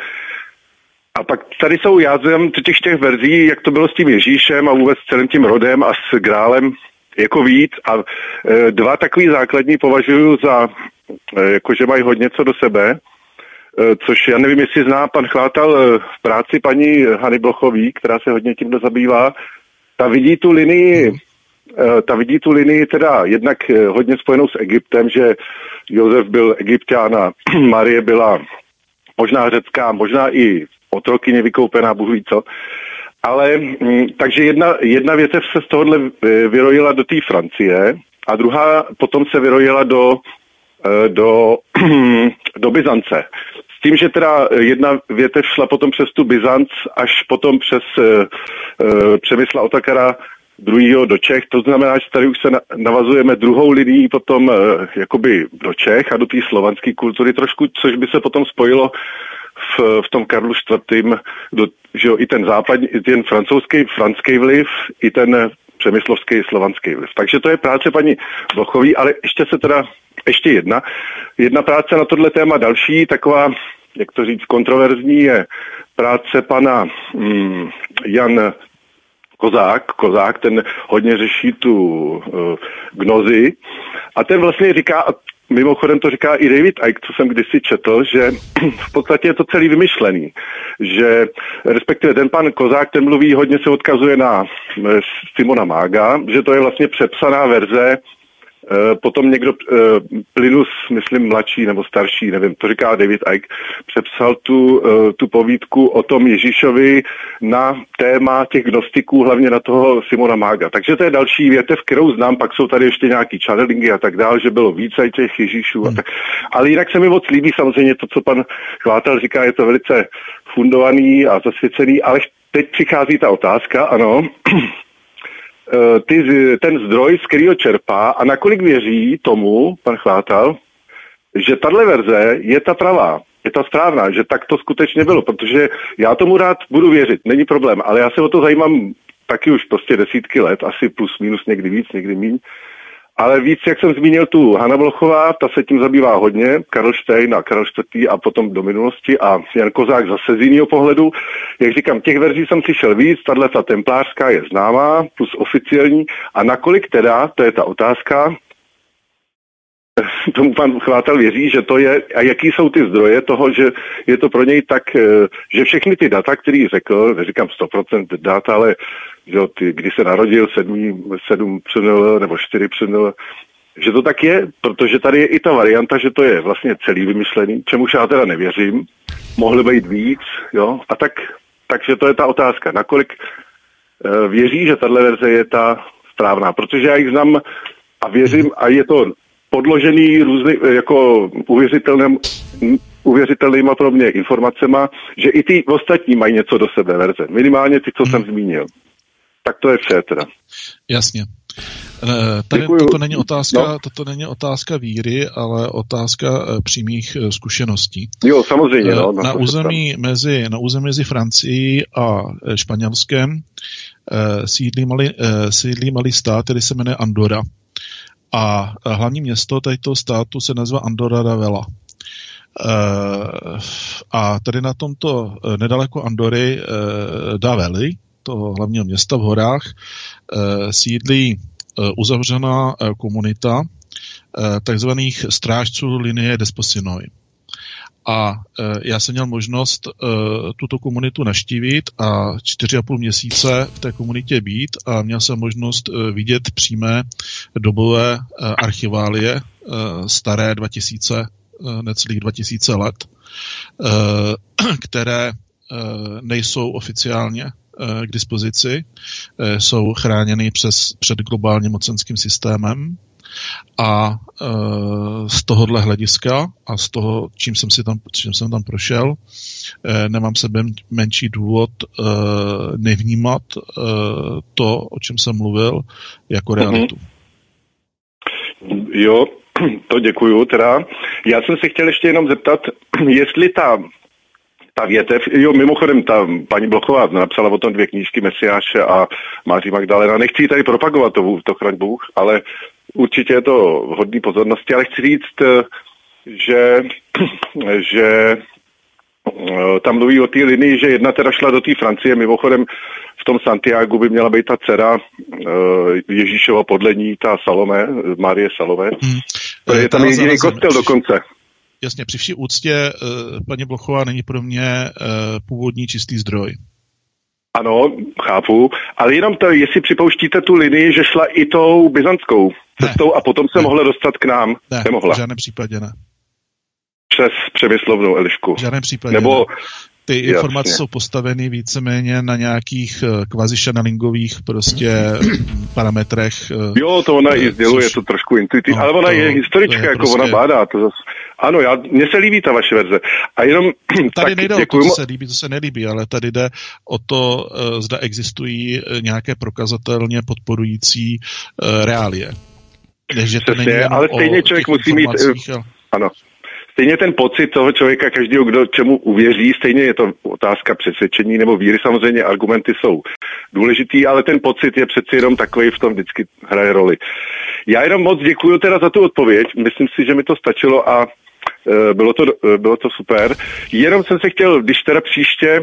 Speaker 2: A pak tady jsou jádrem těch těch verzí, jak to bylo s tím Ježíšem a vůbec s celým tím rodem a s grálem jako víc. A e, dva takový základní považuji za, e, jako že mají hodně co do sebe, e, což já nevím, jestli zná pan Chvátal e, v práci paní Hany Blochový, která se hodně tímhle zabývá. Ta vidí tu linii, e, ta vidí tu linii teda jednak e, hodně spojenou s Egyptem, že Josef byl Egypťan a Marie byla možná řecká, možná i otrokyně vykoupená, Bůh ví co. Ale m, takže jedna, jedna větev se z tohohle vyrojila do té Francie a druhá potom se vyrojila do, do, do Byzance. S tím, že teda jedna větev šla potom přes tu Byzanc až potom přes uh, Přemysla Otakara druhýho do Čech. To znamená, že tady už se navazujeme druhou linií potom uh, jakoby do Čech a do té slovanské kultury trošku, což by se potom spojilo v, v tom Karlu čtvrtém. Do, že jo, i ten západní, i ten francouzský, franský vliv, i ten přemyslovský, slovanský vliv. Takže to je práce paní Blochový, ale ještě se teda, ještě jedna. Jedna práce na tohle téma další, taková, jak to říct, kontroverzní, je práce pana mm, Jan Kozák, Kozák, ten hodně řeší tu uh, gnozi a ten vlastně říká, a mimochodem to říká i David Icke, co jsem kdysi četl, že v podstatě je to celý vymyšlený, že respektive ten pan Kozák, ten mluví, hodně se odkazuje na Simona Mága, že to je vlastně přepsaná verze. Potom někdo, Plynus, myslím mladší nebo starší, nevím, to říká David Icke, přepsal tu, tu povídku o tom Ježíšovi na téma těch gnostiků, hlavně na toho Simona Mága. Takže to je další větev, kterou znám, pak jsou tady ještě nějaký channelingy a tak dál, že bylo více těch Ježíšů. A tak. Ale jinak se mi moc líbí samozřejmě to, co pan Chvátal říká, je to velice fundovaný a zasvěcený, ale teď přichází ta otázka, ano, Ty, ten zdroj, z kterého čerpá a nakolik věří tomu, pan Chvátal, že tahle verze je ta pravá, je ta správná, že tak to skutečně bylo, protože já tomu rád budu věřit, není problém, ale já se o to zajímám taky už prostě desítky let, asi plus minus někdy víc, někdy míň. Ale víc, jak jsem zmínil tu Hana Blochová, ta se tím zabývá hodně, Karl Stein a Karel čtvrtý a potom do minulosti a Jan Kozák zase z jiného pohledu. Jak říkám, těch verzí jsem slyšel víc, tahle ta templářská je známá, plus oficiální a nakolik teda, to je ta otázka, tomu pan Chvátal věří, že to je, a jaký jsou ty zdroje toho, že je to pro něj tak, že všechny ty data, který řekl, neříkám sto procent dat, ale že ty, kdy se narodil sedm, sedm přenul nebo čtyři přenul, že to tak je, protože tady je i ta varianta, že to je vlastně celý vymyšlený, čemuž já teda nevěřím, mohly být víc, jo, a tak, takže to je ta otázka, nakolik,
Speaker 5: věří, že tahle verze je ta správná, protože já jich znám a věřím, a je to podložený různý, jako uvěřitelným, uvěřitelnýma pro mě informacema, že i ty ostatní mají něco do sebe verze. Minimálně ty, co hmm. jsem zmínil. Tak to je vše teda.
Speaker 4: Jasně. Tady toto není otázka, no. toto není otázka víry, ale otázka přímých zkušeností.
Speaker 5: Jo, samozřejmě. No,
Speaker 4: na, území mezi, na území mezi Francií a Španělskem sídlí malý, sídlí malý stát, který se jmenuje Andorra. A hlavní město této státu se nazývá Andorra la Vella. A tady na tomto nedaleko Andory la Vella, toho hlavního města v horách, sídlí uzavřená komunita takzvaných strážců linie Desposinoj. A já jsem měl možnost tuto komunitu navštívit a čtyři a půl měsíce v té komunitě být a měl jsem možnost vidět přímé dobové archiválie staré dva tisíce, necelých dva tisíce let, které nejsou oficiálně k dispozici, jsou chráněny přes, před globálním mocenským systémem a e, z tohohle hlediska a z toho, čím jsem, si tam, čím jsem tam prošel, e, nemám sebe menší důvod e, nevnímat e, to, o čem jsem mluvil, jako realitu.
Speaker 5: Jo, to děkuju teda. Já jsem se chtěl ještě jenom zeptat, jestli ta Ta větev, jo, mimochodem, ta paní Blochová napsala o tom dvě knížky, Mesiáše a Máří Magdalena. Nechci ji tady propagovat, to, to chraň Bůh, ale určitě je to hodný pozornosti, ale chci říct, že, že tam mluví o té linii, že jedna teda šla do té Francie, mimochodem v tom Santiagu by měla být ta dcera Ježíšova podlení, ta Salome, Marie Salome. Hmm. Je tam jediný kostel dokonce.
Speaker 4: Jasně, při vší úctě paní Blochová není pro mě původní čistý zdroj.
Speaker 5: Ano, chápu, ale jenom to, jestli připouštíte tu linii, že šla i tou byzantskou cestou ne, a potom se ne. mohla dostat k nám.
Speaker 4: Ne,
Speaker 5: Nemohla.
Speaker 4: v žádném případě ne.
Speaker 5: Přes Přemyslovnou Elišku.
Speaker 4: V žádném případě
Speaker 5: Nebo,
Speaker 4: ne. Ty informace jasně. jsou postaveny víceméně na nějakých kvazi-channelingových prostě parametrech.
Speaker 5: Jo, to ona i sděluje, což, to trošku intuitivní, no, ale ona to, je historička, je jako prostě... ona bádá. To zase... Ano, já, mně se líbí ta vaše verze. A jenom...
Speaker 4: Tady nejde o to, co se líbí, co se nelíbí, ale tady jde o to, zda existují nějaké prokazatelně podporující uh, reálie. Než, to
Speaker 5: Přesně, není ale stejně člověk musí mít... Ale... Ano. Stejně ten pocit toho člověka, každého, kdo čemu uvěří, stejně je to otázka přesvědčení nebo víry, samozřejmě argumenty jsou důležitý, ale ten pocit je přeci jenom takový, v tom vždycky hraje roli. Já jenom moc děkuju teda za tu odpověď, myslím si, že mi to stačilo a e, bylo, to, e, bylo to super. Jenom jsem se chtěl, když teda příště,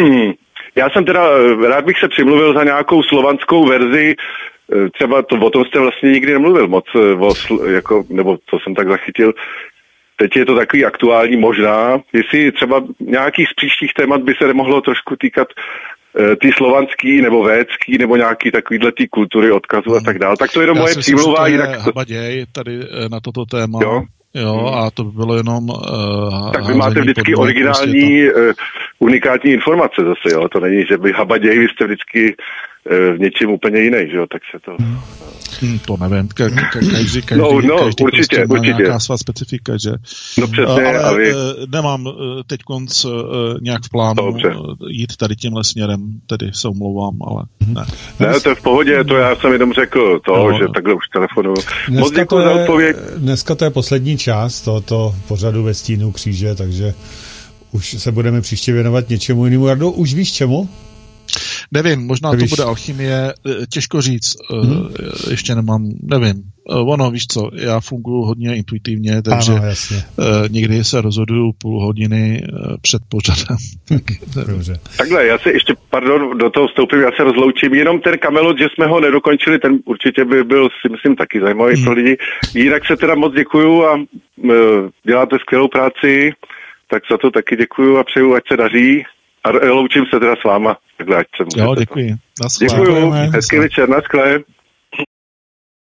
Speaker 5: já jsem teda, rád bych se přimluvil za nějakou slovanskou verzi, e, třeba to, o tom jste vlastně nikdy nemluvil moc, o, jako, nebo to jsem tak zachytil. Teď je to takový aktuální možná, jestli třeba nějakých z příštích témat by se nemohlo trošku týkat e, ty slovanský nebo védský nebo nějaký takovýhle ty kultury, odkazu a tak dále. Tak to je jenom moje přímluva.
Speaker 4: Jinak... Habaděj tady na toto téma. Jo, jo hmm. a to by bylo jenom... Uh,
Speaker 5: tak vy máte vždycky originální, uh, unikátní informace zase, jo. To není, že by Habaděj, vy jste vždycky uh, v něčím úplně jiný, že jo, tak se to... Hmm.
Speaker 4: Hmm, to nevím, ka- ka- každý, každý,
Speaker 5: no, no,
Speaker 4: každý
Speaker 5: určitě,
Speaker 4: prostě má
Speaker 5: určitě.
Speaker 4: nějaká svá specifika, že?
Speaker 5: No přesně,
Speaker 4: ale
Speaker 5: a vy...
Speaker 4: nemám teď konc nějak v plánu Dobře. jít tady tímhle směrem, tedy se omlouvám, ale ne.
Speaker 5: Ne, to je v pohodě, to já jsem jenom řekl to, no, že no. takhle už telefonu. Moc děkuji za odpověď.
Speaker 3: Dneska to je poslední část tohoto pořadu Ve stínu kříže, takže už se budeme příště věnovat něčemu jinému. Jardo, už víš čemu?
Speaker 4: Nevím, možná víš. To bude alchymie, těžko říct, hmm. ještě nemám, nevím. Ono, víš co, já funguji hodně intuitivně, takže ano, někdy se rozhoduju půl hodiny před pořadem.
Speaker 3: Dobře.
Speaker 5: Takhle, já se ještě, pardon, do toho vstoupím, já se rozloučím, jenom ten Kamelot, že jsme ho nedokončili, ten určitě by byl, si myslím, taky zajímavý hmm. pro lidi. Jinak se teda moc děkuju a děláte skvělou práci, tak za to taky děkuju a přeju, ať se daří. A loučím se teda s váma. Takhle, ať se
Speaker 4: jo, děkuji.
Speaker 5: Děkuju. Hezký večer, naschle.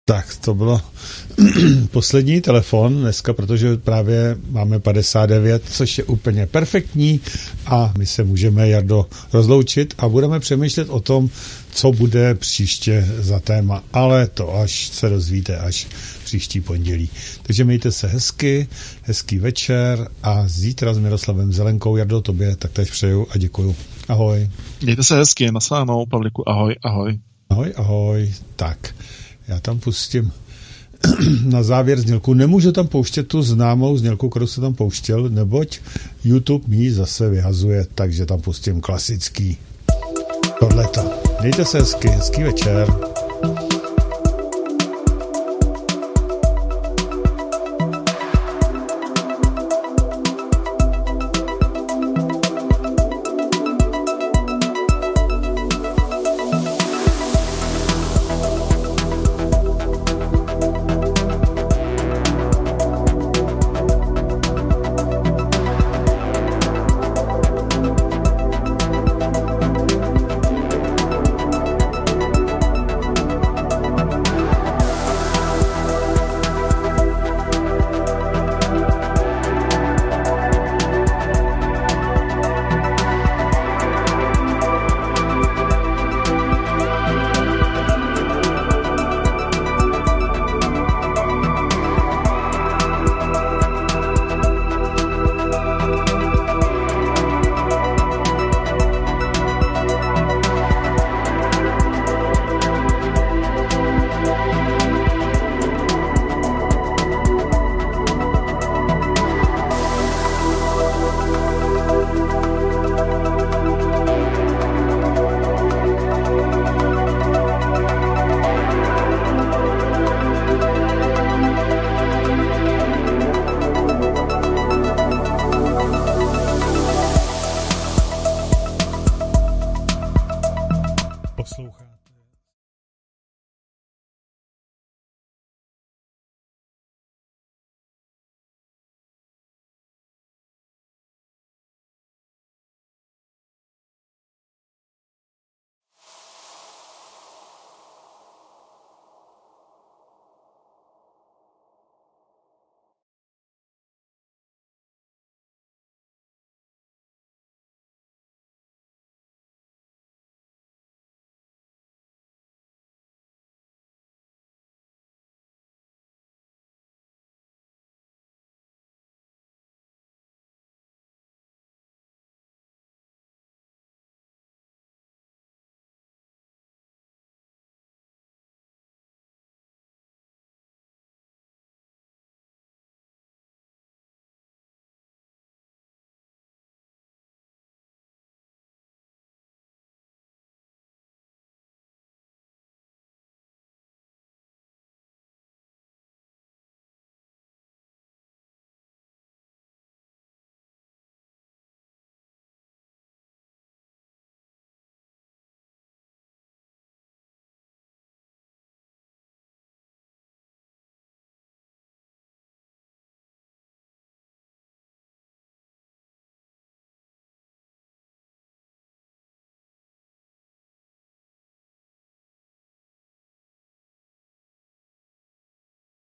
Speaker 3: Tak, to bylo poslední telefon dneska, protože právě máme padesát devět, což je úplně perfektní a my se můžeme, Jardo, rozloučit a budeme přemýšlet o tom, co bude příště za téma, ale to až se dozvíte až příští pondělí. Takže mějte se hezky, hezký večer a zítra s Miroslavem Zelenkou, Jardo, tobě taktéž přeju a děkuju. Ahoj.
Speaker 4: Mějte se hezky, naslánou, Pavliku, ahoj, ahoj.
Speaker 3: Ahoj, ahoj. Tak, já tam pustím na závěr znělku. Nemůžu tam pouštět tu známou znělku, kterou jsem tam pouštěl, neboť YouTube mi zase vyhazuje, takže tam pustím klasický tohleto. Mějte se hezky, hezký večer.